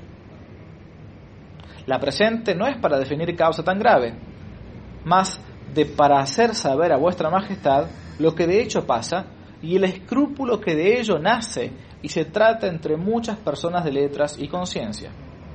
Speaker 1: La presente no es para definir causa tan grave, mas de para hacer saber a vuestra majestad lo que de hecho pasa y el escrúpulo que de ello nace y se trata entre muchas personas de letras y conciencia.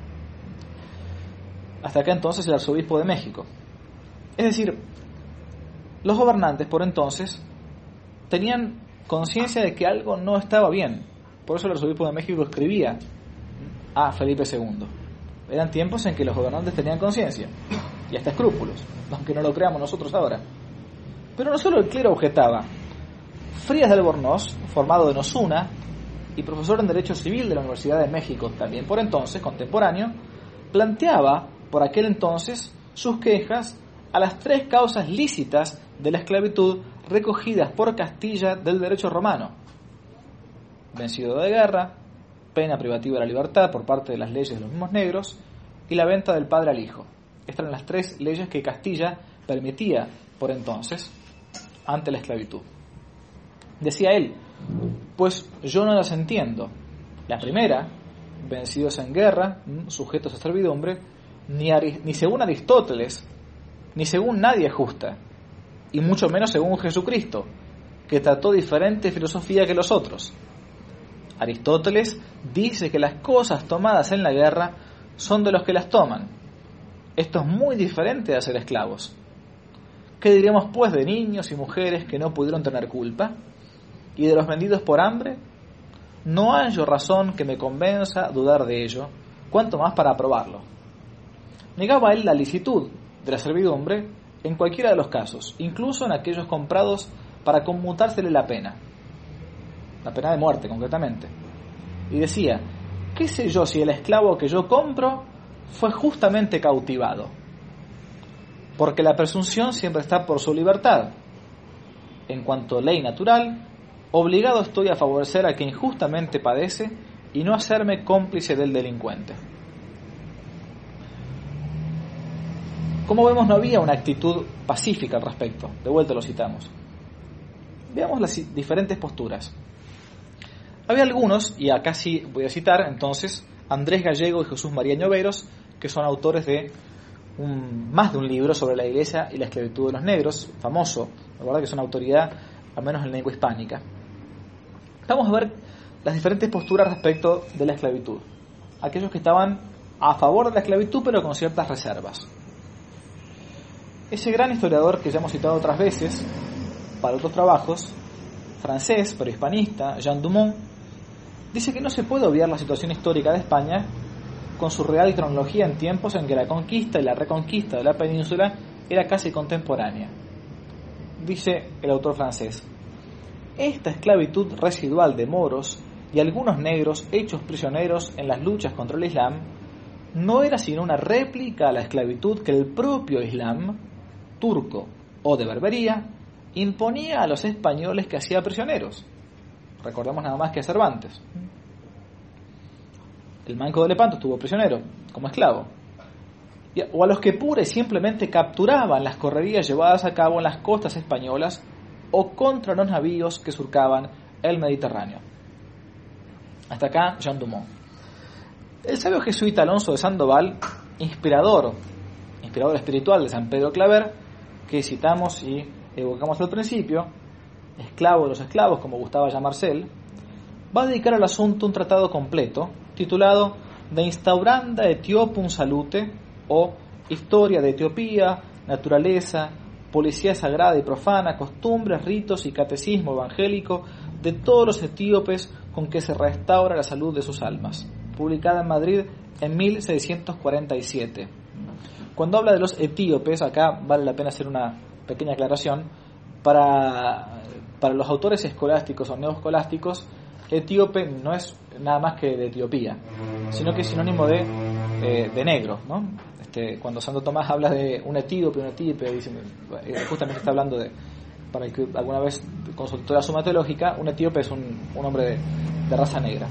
Speaker 1: Hasta acá entonces el arzobispo de México. Es decir, los gobernantes por entonces tenían conciencia de que algo no estaba bien. Por eso el arzobispo de México escribía a Felipe segundo. Eran tiempos en que los gobernantes tenían conciencia y hasta escrúpulos, aunque no lo creamos nosotros ahora. Pero no solo el clero objetaba. Frías de Albornoz, formado en Osuna y profesor en Derecho Civil de la Universidad de México, también por entonces, contemporáneo, planteaba por aquel entonces sus quejas a las tres causas lícitas de la esclavitud recogidas por Castilla del derecho romano: vencido de guerra, pena privativa de la libertad por parte de las leyes de los mismos negros y la venta del padre al hijo. Estas eran las tres leyes que Castilla permitía por entonces ante la esclavitud. Decía él, pues yo no las entiendo. La primera, vencidos en guerra, sujetos a servidumbre, ni, Ari, ni según Aristóteles, ni según nadie justa, y mucho menos según Jesucristo, que trató diferente filosofía que los otros. Aristóteles dice que las cosas tomadas en la guerra son de los que las toman. Esto es muy diferente de hacer esclavos. ¿Qué diremos pues de niños y mujeres que no pudieron tener culpa? ¿Y de los vendidos por hambre? No hallo razón que me convenza a dudar de ello, cuanto más para aprobarlo. Negaba él la licitud de la servidumbre en cualquiera de los casos, incluso en aquellos comprados para conmutársele la pena, la pena de muerte concretamente. Y decía, ¿qué sé yo si el esclavo que yo compro fue justamente cautivado? Porque la presunción siempre está por su libertad. En cuanto a ley natural, obligado estoy a favorecer a quien injustamente padece y no hacerme cómplice del delincuente. Como vemos, no había una actitud pacífica al respecto. De vuelta lo citamos. Veamos las diferentes posturas. Había algunos, y acá sí voy a citar entonces, Andrés Gallego y Jesús María Ñoveros, que son autores de un, más de un libro sobre la Iglesia y la esclavitud de los negros, famoso, la verdad que es una autoridad, al menos en lengua hispánica. Vamos a ver las diferentes posturas respecto de la esclavitud. Aquellos que estaban a favor de la esclavitud, pero con ciertas reservas. Ese gran historiador que ya hemos citado otras veces, para otros trabajos, francés, pero hispanista, Jean Dumont, dice que no se puede obviar la situación histórica de España con su real cronología en tiempos en que la conquista y la reconquista de la península era casi contemporánea. Dice el autor francés, esta esclavitud residual de moros y algunos negros hechos prisioneros en las luchas contra el Islam no era sino una réplica a la esclavitud que el propio Islam, turco o de Berbería, imponía a los españoles que hacía prisioneros. Recordemos nada más que a Cervantes. El Manco de Lepanto estuvo prisionero, como esclavo. O a los que pura y simplemente capturaban las correrías llevadas a cabo en las costas españolas o contra los navíos que surcaban el Mediterráneo. Hasta acá Jean Dumont. El sabio jesuita Alonso de Sandoval, inspirador, inspirador espiritual de San Pedro Claver, que citamos y evocamos al principio, esclavo de los esclavos, como gustaba llamarse él, va a dedicar al asunto un tratado completo titulado De Instauranda Etiopum Salute, o Historia de Etiopía, Naturaleza, Policía Sagrada y Profana, Costumbres, Ritos y Catecismo Evangélico de todos los etíopes con que se restaura la salud de sus almas, publicada en Madrid en mil seiscientos cuarenta y siete. Cuando habla de los etíopes, acá vale la pena hacer una pequeña aclaración. Para, para los autores escolásticos o neoescolásticos, etíope no es nada más que de Etiopía, sino que es sinónimo de, eh, de negro, ¿no? Este, cuando Santo Tomás habla de un etíope, un etíope, dice, justamente está hablando de, para el que alguna vez consultó la Suma Teológica, un etíope es un, un hombre de, de raza negra.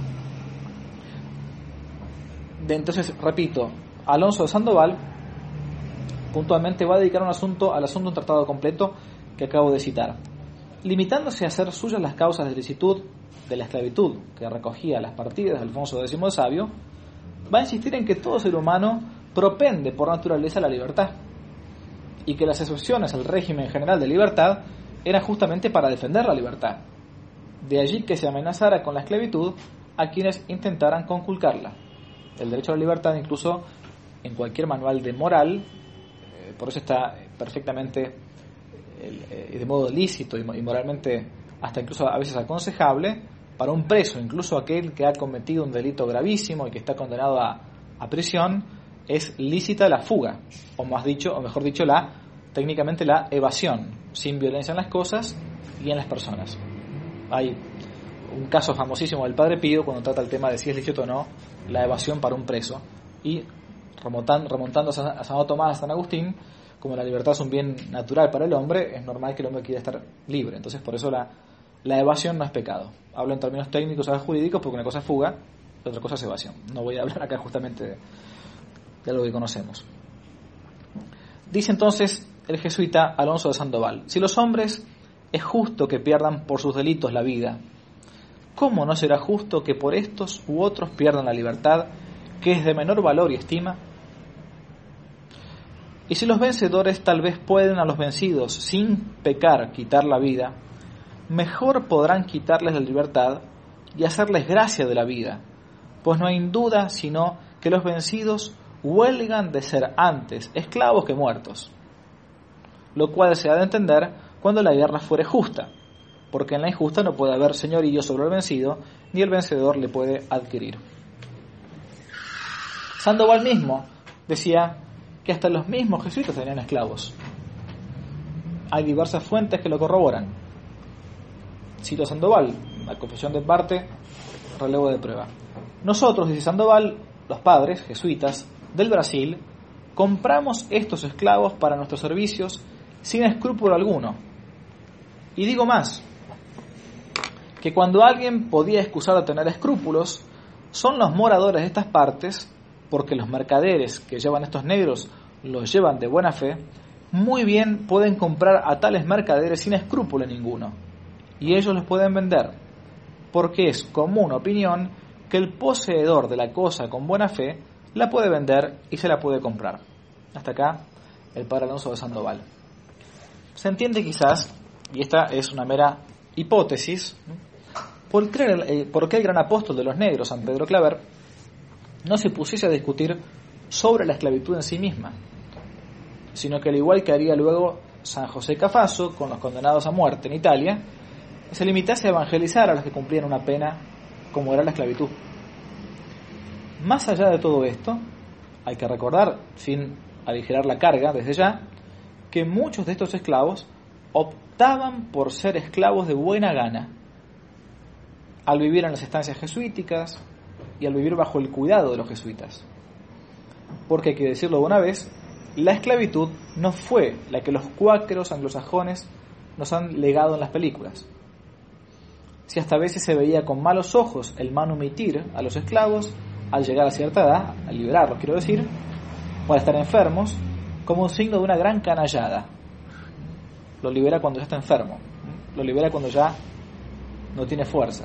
Speaker 1: De, entonces, repito, Alonso de Sandoval puntualmente va a dedicar un asunto al asunto un tratado completo que acabo de citar, limitándose a hacer suyas las causas de licitud de la esclavitud que recogía las partidas de Alfonso X el Sabio. Va a insistir en que todo ser humano propende por naturaleza a la libertad y que las excepciones al régimen general de libertad eran justamente para defender la libertad. De allí que se amenazara con la esclavitud a quienes intentaran conculcarla. El derecho a la libertad, incluso en cualquier manual de moral, eh, por eso está perfectamente eh, de modo lícito y moralmente hasta incluso a veces aconsejable para un preso, incluso aquel que ha cometido un delito gravísimo y que está condenado a, a prisión, es lícita la fuga, o más dicho, o mejor dicho, la técnicamente la evasión, sin violencia en las cosas y en las personas. Hay un caso famosísimo del Padre Pío cuando trata el tema de si es lícito o no la evasión para un preso, y remontando, remontándose a Santo Tomás, a San Agustín, como la libertad es un bien natural para el hombre, es normal que el hombre quiera estar libre. Entonces, por eso la, la evasión no es pecado. Hablo en términos técnicos o jurídicos porque una cosa es fuga y otra cosa es evasión. No voy a hablar acá justamente de, de algo que conocemos. Dice entonces el jesuita Alonso de Sandoval: si los hombres es justo que pierdan por sus delitos la vida, ¿cómo no será justo que por estos u otros pierdan la libertad, que es de menor valor y estima? Y si los vencedores tal vez pueden a los vencidos sin pecar quitar la vida, mejor podrán quitarles la libertad y hacerles gracia de la vida, pues no hay duda sino que los vencidos huelgan de ser antes esclavos que muertos, lo cual se ha de entender cuando la guerra fuere justa, porque en la injusta no puede haber señorío sobre el vencido, ni el vencedor le puede adquirir. Sandoval mismo decía que hasta los mismos jesuitas tenían esclavos. Hay diversas fuentes que lo corroboran. Cito a Sandoval, la confesión de parte, relevo de prueba. Nosotros, dice Sandoval, los padres jesuitas del Brasil, compramos estos esclavos para nuestros servicios sin escrúpulo alguno. Y digo más, que cuando alguien podía excusar de tener escrúpulos, son los moradores de estas partes, porque los mercaderes que llevan estos negros los llevan de buena fe, muy bien pueden comprar a tales mercaderes sin escrúpulo ninguno, y ellos los pueden vender, porque es común opinión que el poseedor de la cosa con buena fe la puede vender y se la puede comprar. Hasta acá el padre Alonso de Sandoval. Se entiende quizás, y esta es una mera hipótesis, ¿por qué, por qué el gran apóstol de los negros, San Pedro Claver, no se pusiese a discutir sobre la esclavitud en sí misma, sino que al igual que haría luego San José Cafaso con los condenados a muerte en Italia, se limitase a evangelizar a los que cumplían una pena como era la esclavitud? Más allá de todo esto, hay que recordar, sin aligerar la carga desde ya, que muchos de estos esclavos optaban por ser esclavos de buena gana, al vivir en las estancias jesuíticas y al vivir bajo el cuidado de los jesuitas. Porque hay que decirlo de una vez, la esclavitud no fue la que los cuáqueros anglosajones nos han legado en las películas. Si hasta a veces se veía con malos ojos el manumitir a los esclavos al llegar a cierta edad, al liberarlos quiero decir, o al estar enfermos, como un signo de una gran canallada. Lo libera cuando ya está enfermo, lo libera cuando ya no tiene fuerza.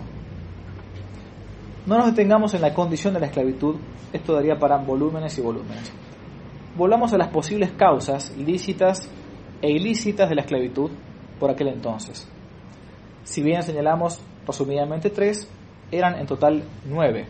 Speaker 1: No nos detengamos en la condición de la esclavitud, esto daría para volúmenes y volúmenes. Volvamos a las posibles causas lícitas e ilícitas de la esclavitud por aquel entonces. Si bien señalamos resumidamente tres, eran en total nueve.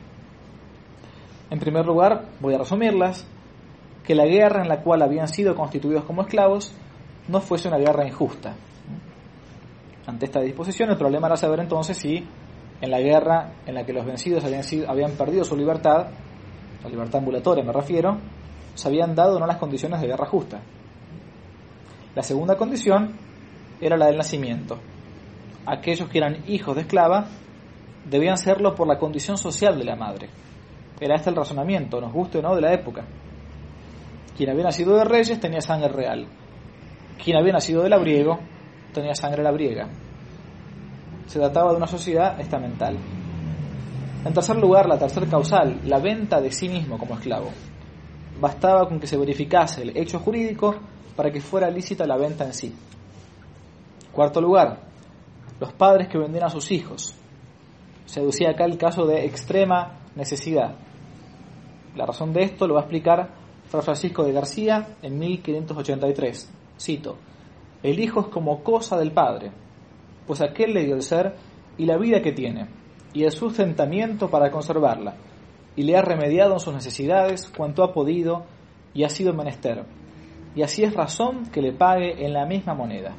Speaker 1: En primer lugar, voy a resumirlas, que la guerra en la cual habían sido constituidos como esclavos no fuese una guerra injusta. Ante esta disposición, el problema era saber entonces si en la guerra en la que los vencidos habían, sido, habían perdido su libertad, la libertad ambulatoria me refiero, se habían dado o no las condiciones de guerra justa. La segunda condición era la del nacimiento. Aquellos que eran hijos de esclava debían serlo por la condición social de la madre. Era este el razonamiento, nos guste o no, de la época. Quien había nacido de reyes tenía sangre real. Quien había nacido de labriego tenía sangre labriega. Se trataba de una sociedad estamental. En tercer lugar, la tercer causal, la venta de sí mismo como esclavo. Bastaba con que se verificase el hecho jurídico para que fuera lícita la venta en sí. Cuarto lugar, los padres que vendían a sus hijos. Se aducía acá el caso de extrema necesidad. La razón de esto lo va a explicar Fray Francisco de García en mil quinientos ochenta y tres. Cito: el hijo es como cosa del padre, pues aquel le dio el ser y la vida que tiene, y el sustentamiento para conservarla, y le ha remediado en sus necesidades cuanto ha podido y ha sido menester, y así es razón que le pague en la misma moneda.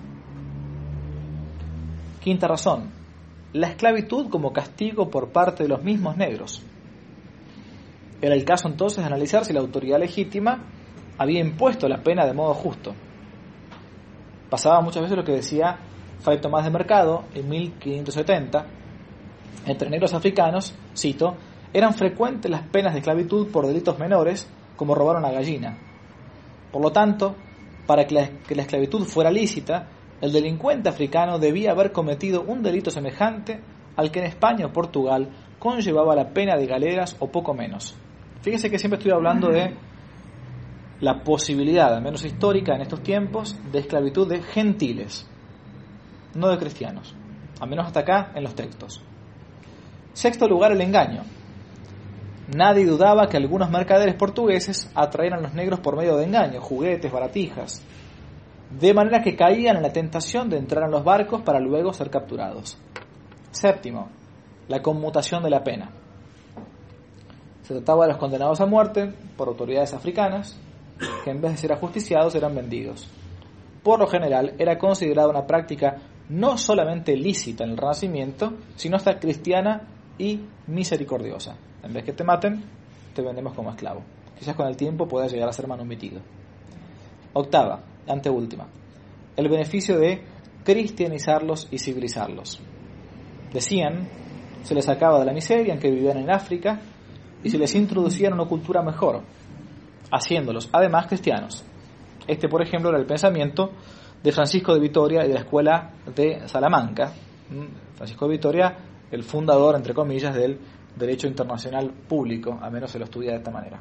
Speaker 1: Quinta razón, la esclavitud como castigo por parte de los mismos negros. Era el caso entonces de analizar si la autoridad legítima había impuesto la pena de modo justo. Pasaba muchas veces lo que decía Fray Tomás de Mercado en mil quinientos setenta, entre negros africanos, cito, eran frecuentes las penas de esclavitud por delitos menores, como robar una gallina. Por lo tanto, para que la, que la esclavitud fuera lícita, el delincuente africano debía haber cometido un delito semejante al que en España o Portugal conllevaba la pena de galeras o poco menos. Fíjese que siempre estoy hablando de la posibilidad, al menos histórica en estos tiempos, de esclavitud de gentiles, no de cristianos, al menos hasta acá en los textos. Sexto lugar, el engaño. Nadie dudaba que algunos mercaderes portugueses atraían a los negros por medio de engaño, juguetes, baratijas, de manera que caían en la tentación de entrar en los barcos para luego ser capturados. Séptimo, la conmutación de la pena. Se trataba de los condenados a muerte por autoridades africanas, que en vez de ser ajusticiados eran vendidos. Por lo general era considerada una práctica no solamente lícita en el Renacimiento, sino hasta cristiana y misericordiosa. En vez que te maten, te vendemos como esclavo. Quizás con el tiempo pueda llegar a ser manumitido. Octava, anteúltima, el beneficio de cristianizarlos y civilizarlos. Decían, se les sacaba de la miseria en que vivían en África y se les introducía en una cultura mejor, haciéndolos además cristianos. Este, por ejemplo, era el pensamiento de Francisco de Vitoria y de la escuela de Salamanca. Francisco de Vitoria, el fundador, entre comillas, del derecho internacional público, a menos se lo estudia de esta manera.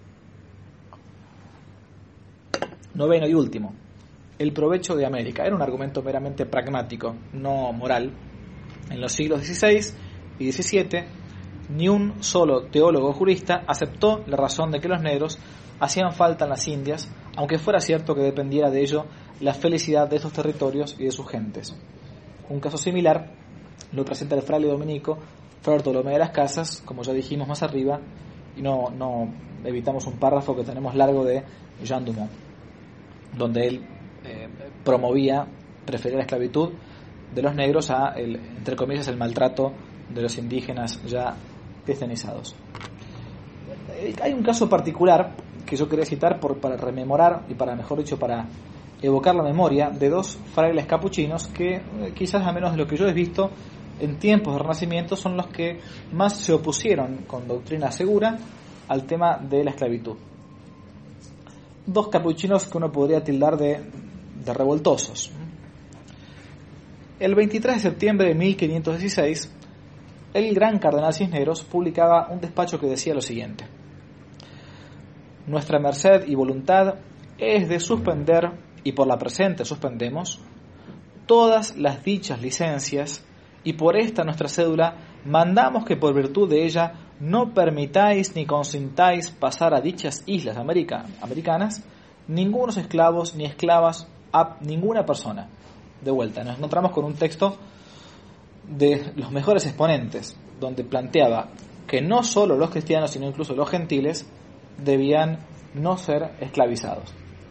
Speaker 1: Noveno y último, el provecho de América. Era un argumento meramente pragmático, no moral. En los siglos dieciséis y diecisiete, ni un solo teólogo jurista aceptó la razón de que los negros hacían falta en las Indias, aunque fuera cierto que dependiera de ello la felicidad de estos territorios y de sus gentes. Un caso similar lo presenta el fraile dominico Fray Bartolomé de las Casas, como ya dijimos más arriba, y no, no evitamos un párrafo que tenemos largo de Jean Dumont, donde él eh, promovía, prefería la esclavitud de los negros a, el, entre comillas, el maltrato de los indígenas ya cristianizados. Hay un caso particular que yo quería citar por, para rememorar y para, mejor dicho, para evocar la memoria de dos frailes capuchinos que, eh, quizás a menos de lo que yo he visto en tiempos de Renacimiento, son los que más se opusieron con doctrina segura al tema de la esclavitud. Dos capuchinos que uno podría tildar de, de revoltosos. El veintitrés de septiembre de mil quinientos dieciséis, el gran cardenal Cisneros publicaba un despacho que decía lo siguiente: nuestra merced y voluntad es de suspender, y por la presente suspendemos, todas las dichas licencias, y por esta nuestra cédula mandamos que por virtud de ella no permitáis ni consintáis pasar a dichas islas america, americanas ningunos esclavos ni esclavas a ninguna persona. De vuelta, nos encontramos con un texto de los mejores exponentes, donde planteaba que no solo los cristianos, sino incluso los gentiles, debían no ser esclavizados.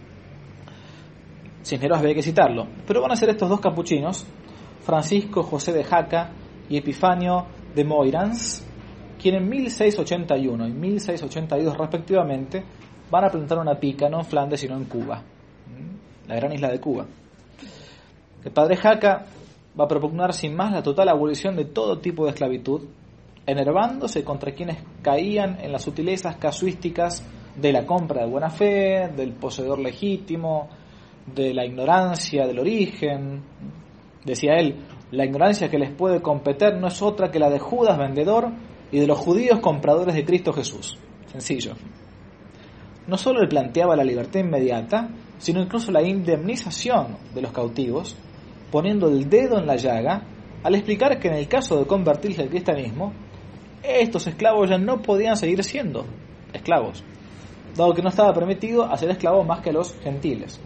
Speaker 1: Cisneros había que citarlo, pero van a ser estos dos capuchinos, Francisco José de Jaca y Epifanio de Moirans, quienes en mil seiscientos ochenta y uno y mil seiscientos ochenta y dos respectivamente van a plantar una pica no en Flandes sino en Cuba, la gran isla de Cuba. El padre Jaca va a propugnar sin más la total abolición de todo tipo de esclavitud, enervándose contra quienes caían en las sutilezas casuísticas de la compra de buena fe, del poseedor legítimo, de la ignorancia del origen. Decía él, la ignorancia que les puede competir no es otra que la de Judas vendedor y de los judíos compradores de Cristo Jesús. Sencillo. No solo él planteaba la libertad inmediata, sino incluso la indemnización de los cautivos, poniendo el dedo en la llaga al explicar que en el caso de convertirse al cristianismo, estos esclavos ya no podían seguir siendo esclavos, dado que no estaba permitido hacer esclavos más que a los gentiles.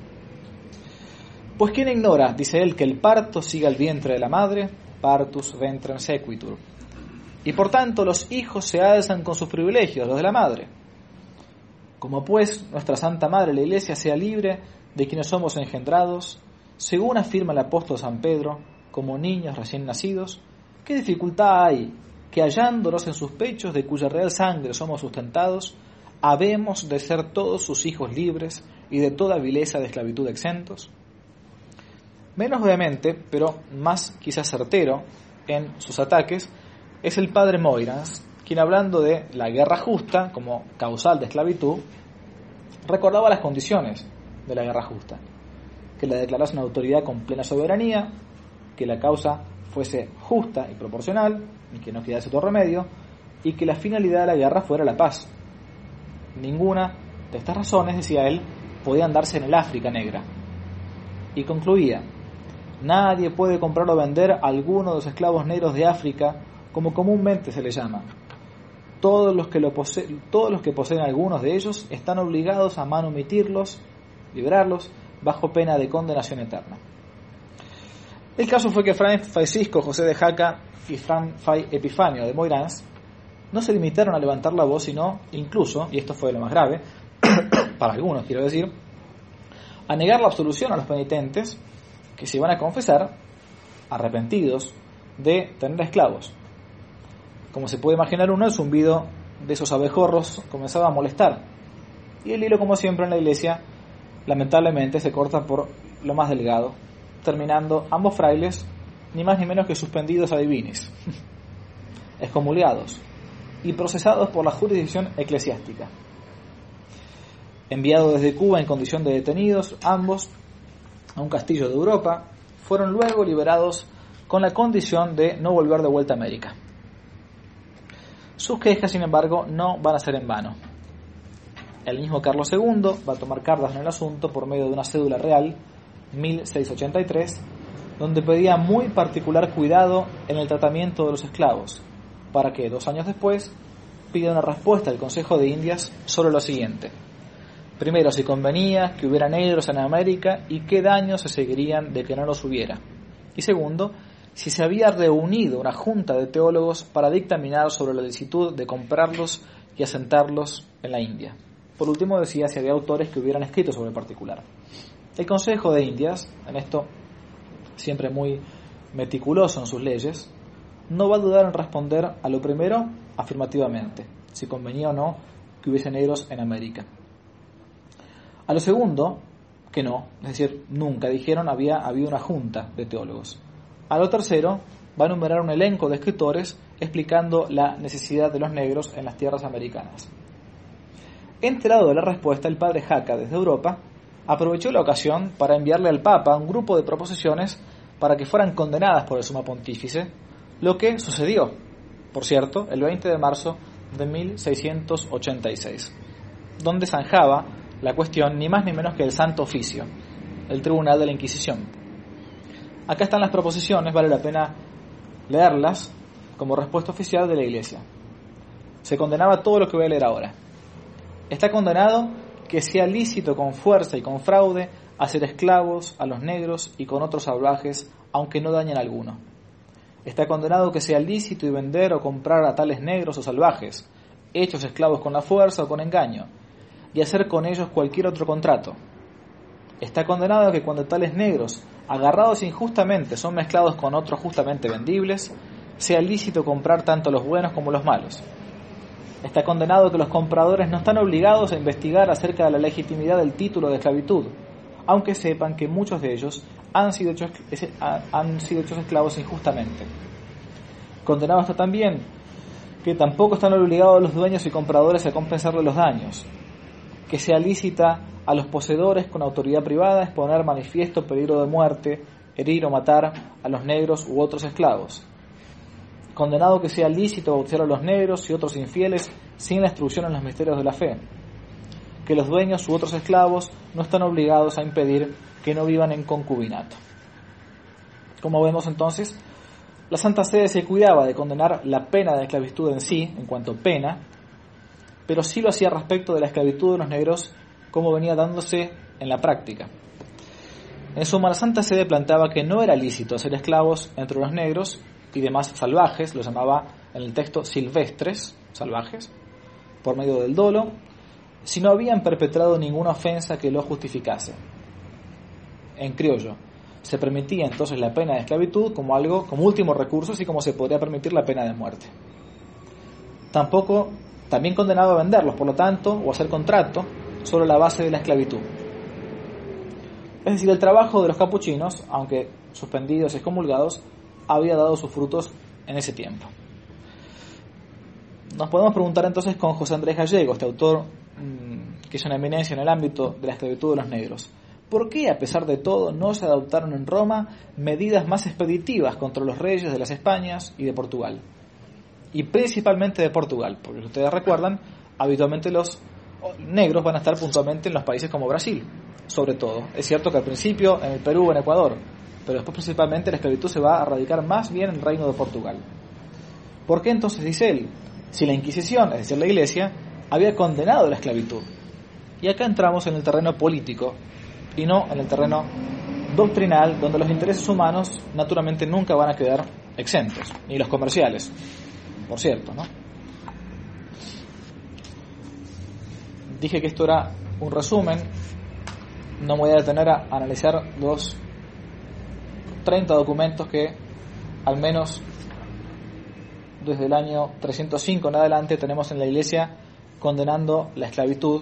Speaker 1: Pues quién ignora, dice él, que el parto siga el vientre de la madre, partus ventrem sequitur, y por tanto los hijos se alzan con sus privilegios, los de la madre. Como pues nuestra Santa Madre la Iglesia sea libre de quienes somos engendrados, según afirma el apóstol San Pedro, como niños recién nacidos, ¿qué dificultad hay que hallándonos en sus pechos, de cuya real sangre somos sustentados, habemos de ser todos sus hijos libres y de toda vileza de esclavitud exentos? Menos vehemente, pero más quizás certero en sus ataques, es el padre Moirans, quien, hablando de la guerra justa como causal de esclavitud, recordaba las condiciones de la guerra justa: que la declarase una autoridad con plena soberanía, que la causa fuese justa y proporcional, y que no quedase otro remedio, y que la finalidad de la guerra fuera la paz. Ninguna de estas razones, decía él, podían darse en el África negra. Y concluía: nadie puede comprar o vender a alguno de los esclavos negros de África, como comúnmente se les llama. Todos los que lo poseen, todos los que poseen algunos de ellos están obligados a manumitirlos, liberarlos, bajo pena de condenación eterna. El caso fue que Fray Francisco José de Jaca y Fray Fray Epifanio de Moirans no se limitaron a levantar la voz, sino incluso, y esto fue lo más grave, para algunos quiero decir, a negar la absolución a los penitentes que se iban a confesar, arrepentidos de tener esclavos. Como se puede imaginar uno, el zumbido de esos abejorros comenzaba a molestar, y el hilo, como siempre en la iglesia, lamentablemente se corta por lo más delgado, terminando ambos frailes ni más ni menos que suspendidos a divinis, excomulgados y procesados por la jurisdicción eclesiástica. Enviados desde Cuba en condición de detenidos, ambos, a un castillo de Europa, fueron luego liberados con la condición de no volver de vuelta a América. Sus quejas, sin embargo, no van a ser en vano. El mismo Carlos segundo va a tomar cartas en el asunto por medio de una cédula real, mil seiscientos ochenta y tres, donde pedía muy particular cuidado en el tratamiento de los esclavos, para que, dos años después, pida una respuesta del Consejo de Indias sobre lo siguiente. Primero, si convenía que hubiera negros en América y qué daños se seguirían de que no los hubiera. Y segundo, si se había reunido una junta de teólogos para dictaminar sobre la licitud de comprarlos y asentarlos en la India. Por último, decía si había autores que hubieran escrito sobre el particular. El Consejo de Indias, en esto siempre muy meticuloso en sus leyes, no va a dudar en responder a lo primero afirmativamente, si convenía o no que hubiese negros en América. A lo segundo, que no, es decir, nunca, dijeron, había habido una junta de teólogos. A lo tercero, va a enumerar un elenco de escritores explicando la necesidad de los negros en las tierras americanas. Enterado de la respuesta, el padre Jaca, desde Europa, aprovechó la ocasión para enviarle al Papa un grupo de proposiciones para que fueran condenadas por el Sumo Pontífice, lo que sucedió, por cierto, el veinte de marzo de mil seiscientos ochenta y seis, donde zanjaba la cuestión ni más ni menos que el Santo Oficio, el Tribunal de la Inquisición. Acá están las proposiciones, vale la pena leerlas como respuesta oficial de la Iglesia. Se condenaba todo lo que voy a leer ahora. Está condenado que sea lícito con fuerza y con fraude hacer esclavos a los negros y con otros salvajes, aunque no dañen a alguno. Está condenado que sea lícito y vender o comprar a tales negros o salvajes, hechos esclavos con la fuerza o con engaño, y hacer con ellos cualquier otro contrato. Está condenado que cuando tales negros, agarrados injustamente, son mezclados con otros justamente vendibles, sea lícito comprar tanto los buenos como los malos. Está condenado que los compradores no están obligados a investigar acerca de la legitimidad del título de esclavitud, aunque sepan que muchos de ellos han sido hechos, han sido hechos esclavos injustamente. Condenado está también que tampoco están obligados los dueños y compradores a compensarle los daños, que sea lícita a los poseedores con autoridad privada exponer manifiesto peligro de muerte, herir o matar a los negros u otros esclavos. Condenado que sea lícito bautizar a los negros y otros infieles sin la instrucción en los misterios de la fe. Que los dueños u otros esclavos no están obligados a impedir que no vivan en concubinato. Como vemos entonces, la Santa Sede se cuidaba de condenar la pena de esclavitud en sí, en cuanto pena, pero sí lo hacía respecto de la esclavitud de los negros como venía dándose en la práctica. En suma, la Santa Sede planteaba que no era lícito hacer esclavos entre los negros y demás salvajes, lo llamaba en el texto silvestres, salvajes, por medio del dolo, si no habían perpetrado ninguna ofensa que lo justificase. En criollo, se permitía entonces la pena de esclavitud como algo, como último recurso, así como se podría permitir la pena de muerte. Tampoco, también condenaba a venderlos, por lo tanto, o hacer contrato sobre la base de la esclavitud. Es decir, el trabajo de los capuchinos, aunque suspendidos y excomulgados, había dado sus frutos en ese tiempo. Nos podemos preguntar entonces con José Andrés Gallego, este autor mmm, que es una eminencia en el ámbito de la esclavitud de los negros, ¿por qué, a pesar de todo, no se adoptaron en Roma medidas más expeditivas contra los reyes de las Españas y de Portugal? Y principalmente de Portugal, porque si ustedes recuerdan, habitualmente los negros van a estar puntualmente en los países como Brasil, sobre todo. Es cierto que al principio en el Perú o en Ecuador, pero después principalmente la esclavitud se va a radicar más bien en el reino de Portugal. ¿Por qué entonces, dice él, si la Inquisición, es decir, la Iglesia, había condenado la esclavitud? Y acá entramos en el terreno político y no en el terreno doctrinal donde los intereses humanos naturalmente nunca van a quedar exentos, ni los comerciales, por cierto, ¿no? Dije que esto era un resumen, no me voy a detener a analizar los treinta documentos que al menos desde el año trescientos cinco en adelante tenemos en la Iglesia condenando la esclavitud,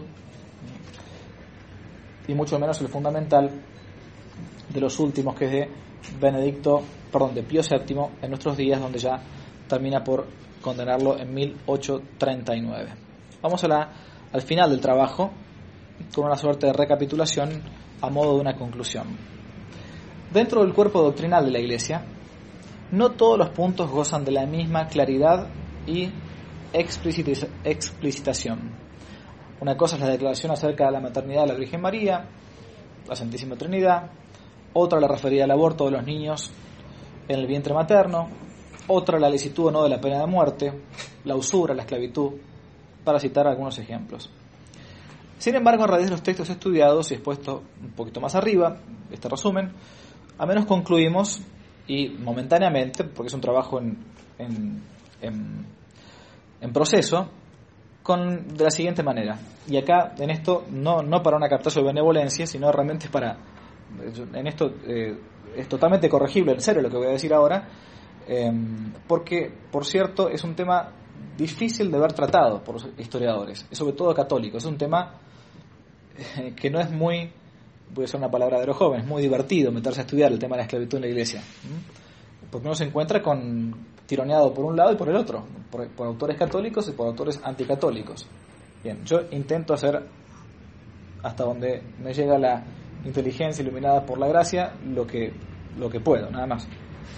Speaker 1: y mucho menos el fundamental de los últimos, que es de Benedicto, perdón, de Pío séptimo en nuestros días, donde ya termina por condenarlo en mil ochocientos treinta y nueve. Vamos a la, al final del trabajo con una suerte de recapitulación a modo de una conclusión. Dentro del cuerpo doctrinal de la Iglesia, no todos los puntos gozan de la misma claridad y explicitación. Una cosa es la declaración acerca de la maternidad de la Virgen María, la Santísima Trinidad; otra la referida al aborto de los niños en el vientre materno; otra la licitud o no de la pena de muerte, la usura, la esclavitud, para citar algunos ejemplos. Sin embargo, a raíz de los textos estudiados y expuestos un poquito más arriba, este resumen, a menos concluimos, y momentáneamente, porque es un trabajo en, en, en, en proceso, con, de la siguiente manera. Y acá, en esto, no, no para una captación de benevolencia, sino realmente para... En esto eh, es totalmente corregible, en serio lo que voy a decir ahora, eh, porque, por cierto, es un tema difícil de ver tratado por los historiadores, y sobre todo católicos. Es un tema eh, que no es muy... voy a usar una palabra de los jóvenes, muy divertido meterse a estudiar el tema de la esclavitud en la Iglesia, porque uno se encuentra con tironeado por un lado y por el otro, por, por autores católicos y por autores anticatólicos. Bien, yo intento hacer, hasta donde me llega la inteligencia iluminada por la gracia, lo que, lo que puedo, nada más.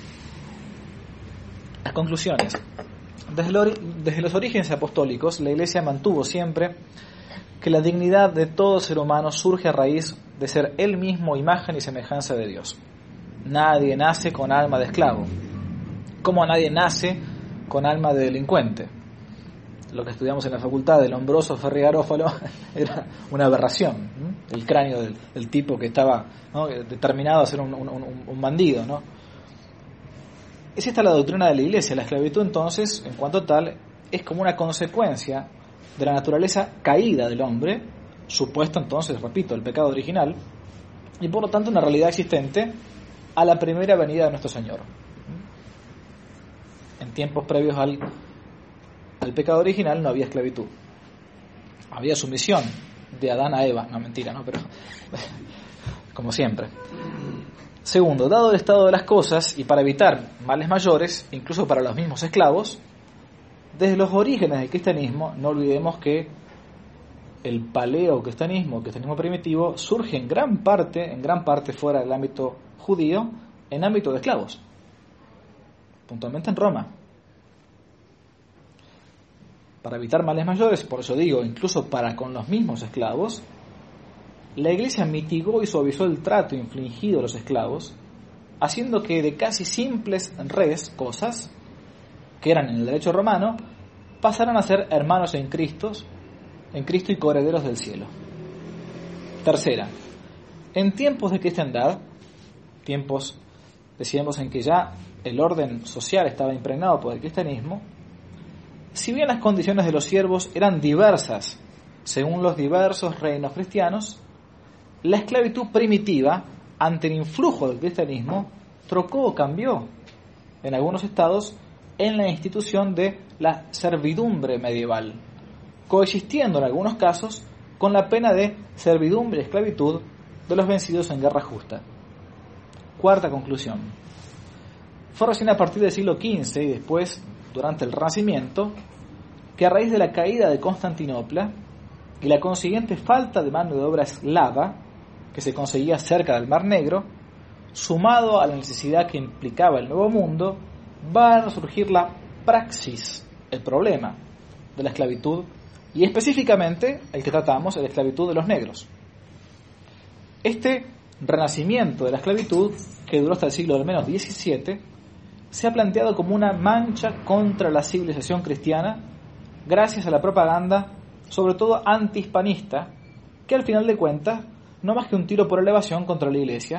Speaker 1: Las conclusiones. Desde, lo, desde los orígenes apostólicos, la Iglesia mantuvo siempre que la dignidad de todo ser humano surge a raíz de ser él mismo imagen y semejanza de Dios. Nadie nace con alma de esclavo, como nadie nace con alma de delincuente. Lo que estudiamos en la facultad del hombroso Ferri Garófalo era una aberración, ¿no? El cráneo del, del tipo que estaba, ¿no?, determinado a ser un, un, un, un bandido, ¿no? Es esta la doctrina de la Iglesia. La esclavitud, entonces, en cuanto tal, es como una consecuencia de la naturaleza caída del hombre, supuesto entonces, repito, el pecado original, y por lo tanto una realidad existente a la primera venida de nuestro Señor. En tiempos previos al, al pecado original no había esclavitud, había sumisión de Adán a Eva, no, mentira, no, pero como siempre. Segundo, dado el estado de las cosas y para evitar males mayores, incluso para los mismos esclavos, desde los orígenes del cristianismo, no olvidemos que el paleocristianismo, el cristianismo primitivo, surge en gran parte, en gran parte fuera del ámbito judío, en ámbito de esclavos, puntualmente en Roma. Para evitar males mayores, por eso digo, incluso para con los mismos esclavos, la Iglesia mitigó y suavizó el trato infligido a los esclavos, haciendo que de casi simples res, cosas, que eran en el derecho romano, pasaran a ser hermanos en Cristo, en Cristo y coherederos del cielo. Tercera, en tiempos de cristiandad, tiempos, decíamos, en que ya el orden social estaba impregnado por el cristianismo, si bien las condiciones de los siervos eran diversas según los diversos reinos cristianos, la esclavitud primitiva, ante el influjo del cristianismo, trocó o cambió en algunos estados en la institución de la servidumbre medieval, coexistiendo en algunos casos con la pena de servidumbre y esclavitud de los vencidos en guerra justa. Cuarta conclusión. Fue recién a partir del siglo quince y después, durante el Renacimiento, que a raíz de la caída de Constantinopla y la consiguiente falta de mano de obra eslava que se conseguía cerca del Mar Negro, sumado a la necesidad que implicaba el Nuevo Mundo, va a surgir la praxis, el problema de la esclavitud, y específicamente el que tratamos, la esclavitud de los negros. Este renacimiento de la esclavitud, que duró hasta el siglo al menos diecisiete, se ha planteado como una mancha contra la civilización cristiana gracias a la propaganda, sobre todo antihispanista, que al final de cuentas, no más que un tiro por elevación contra la Iglesia,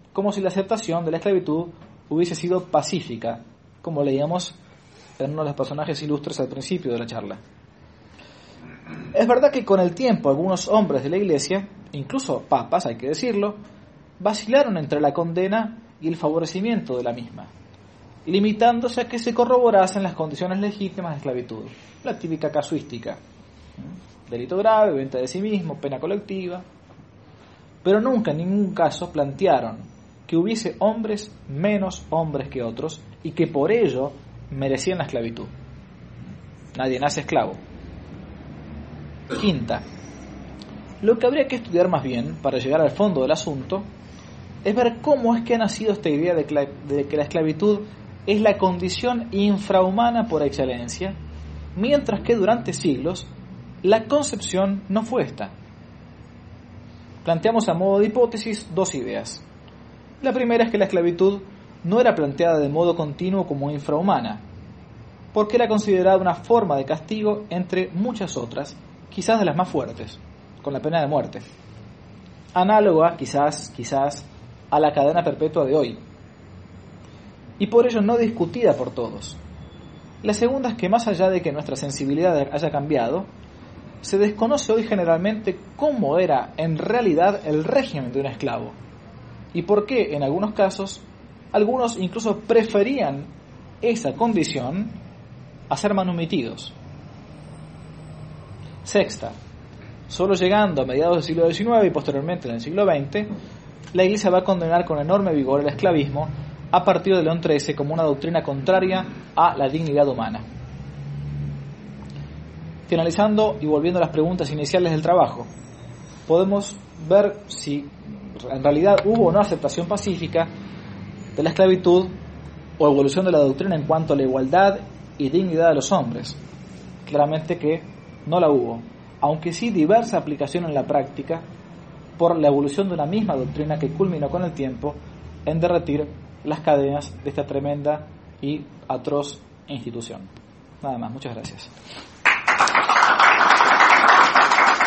Speaker 1: como si la aceptación de la esclavitud hubiese sido pacífica, como leíamos en uno de los personajes ilustres al principio de la charla. Es verdad que con el tiempo algunos hombres de la Iglesia, incluso papas, hay que decirlo, vacilaron entre la condena y el favorecimiento de la misma, limitándose a que se corroborasen las condiciones legítimas de esclavitud, la típica casuística, delito grave, venta de sí mismo, pena colectiva, pero nunca en ningún caso plantearon que hubiese hombres menos hombres que otros y que por ello merecían la esclavitud. Nadie nace esclavo. Quinta, lo que habría que estudiar más bien para llegar al fondo del asunto es ver cómo es que ha nacido esta idea de que la esclavitud es la condición infrahumana por excelencia, mientras que durante siglos la concepción no fue esta. Planteamos a modo de hipótesis dos ideas. La primera es que la esclavitud no era planteada de modo continuo como infrahumana, porque era considerada una forma de castigo entre muchas otras, quizás de las más fuertes, con la pena de muerte, análoga quizás, quizás a la cadena perpetua de hoy, y por ello no discutida por todos. La segunda es que más allá de que nuestra sensibilidad haya cambiado, se desconoce hoy generalmente cómo era en realidad el régimen de un esclavo, y por qué en algunos casos algunos incluso preferían esa condición a ser manumitidos. Sexta, solo llegando a mediados del siglo diecinueve y posteriormente en el siglo veinte, la Iglesia va a condenar con enorme vigor el esclavismo a partir de León trece como una doctrina contraria a la dignidad humana. Finalizando y volviendo a las preguntas iniciales del trabajo, podemos ver si en realidad hubo o no aceptación pacífica de la esclavitud o evolución de la doctrina en cuanto a la igualdad y dignidad de los hombres. Claramente que no la hubo, aunque sí diversa aplicación en la práctica por la evolución de una misma doctrina que culminó con el tiempo en derretir las cadenas de esta tremenda y atroz institución. Nada más, muchas gracias.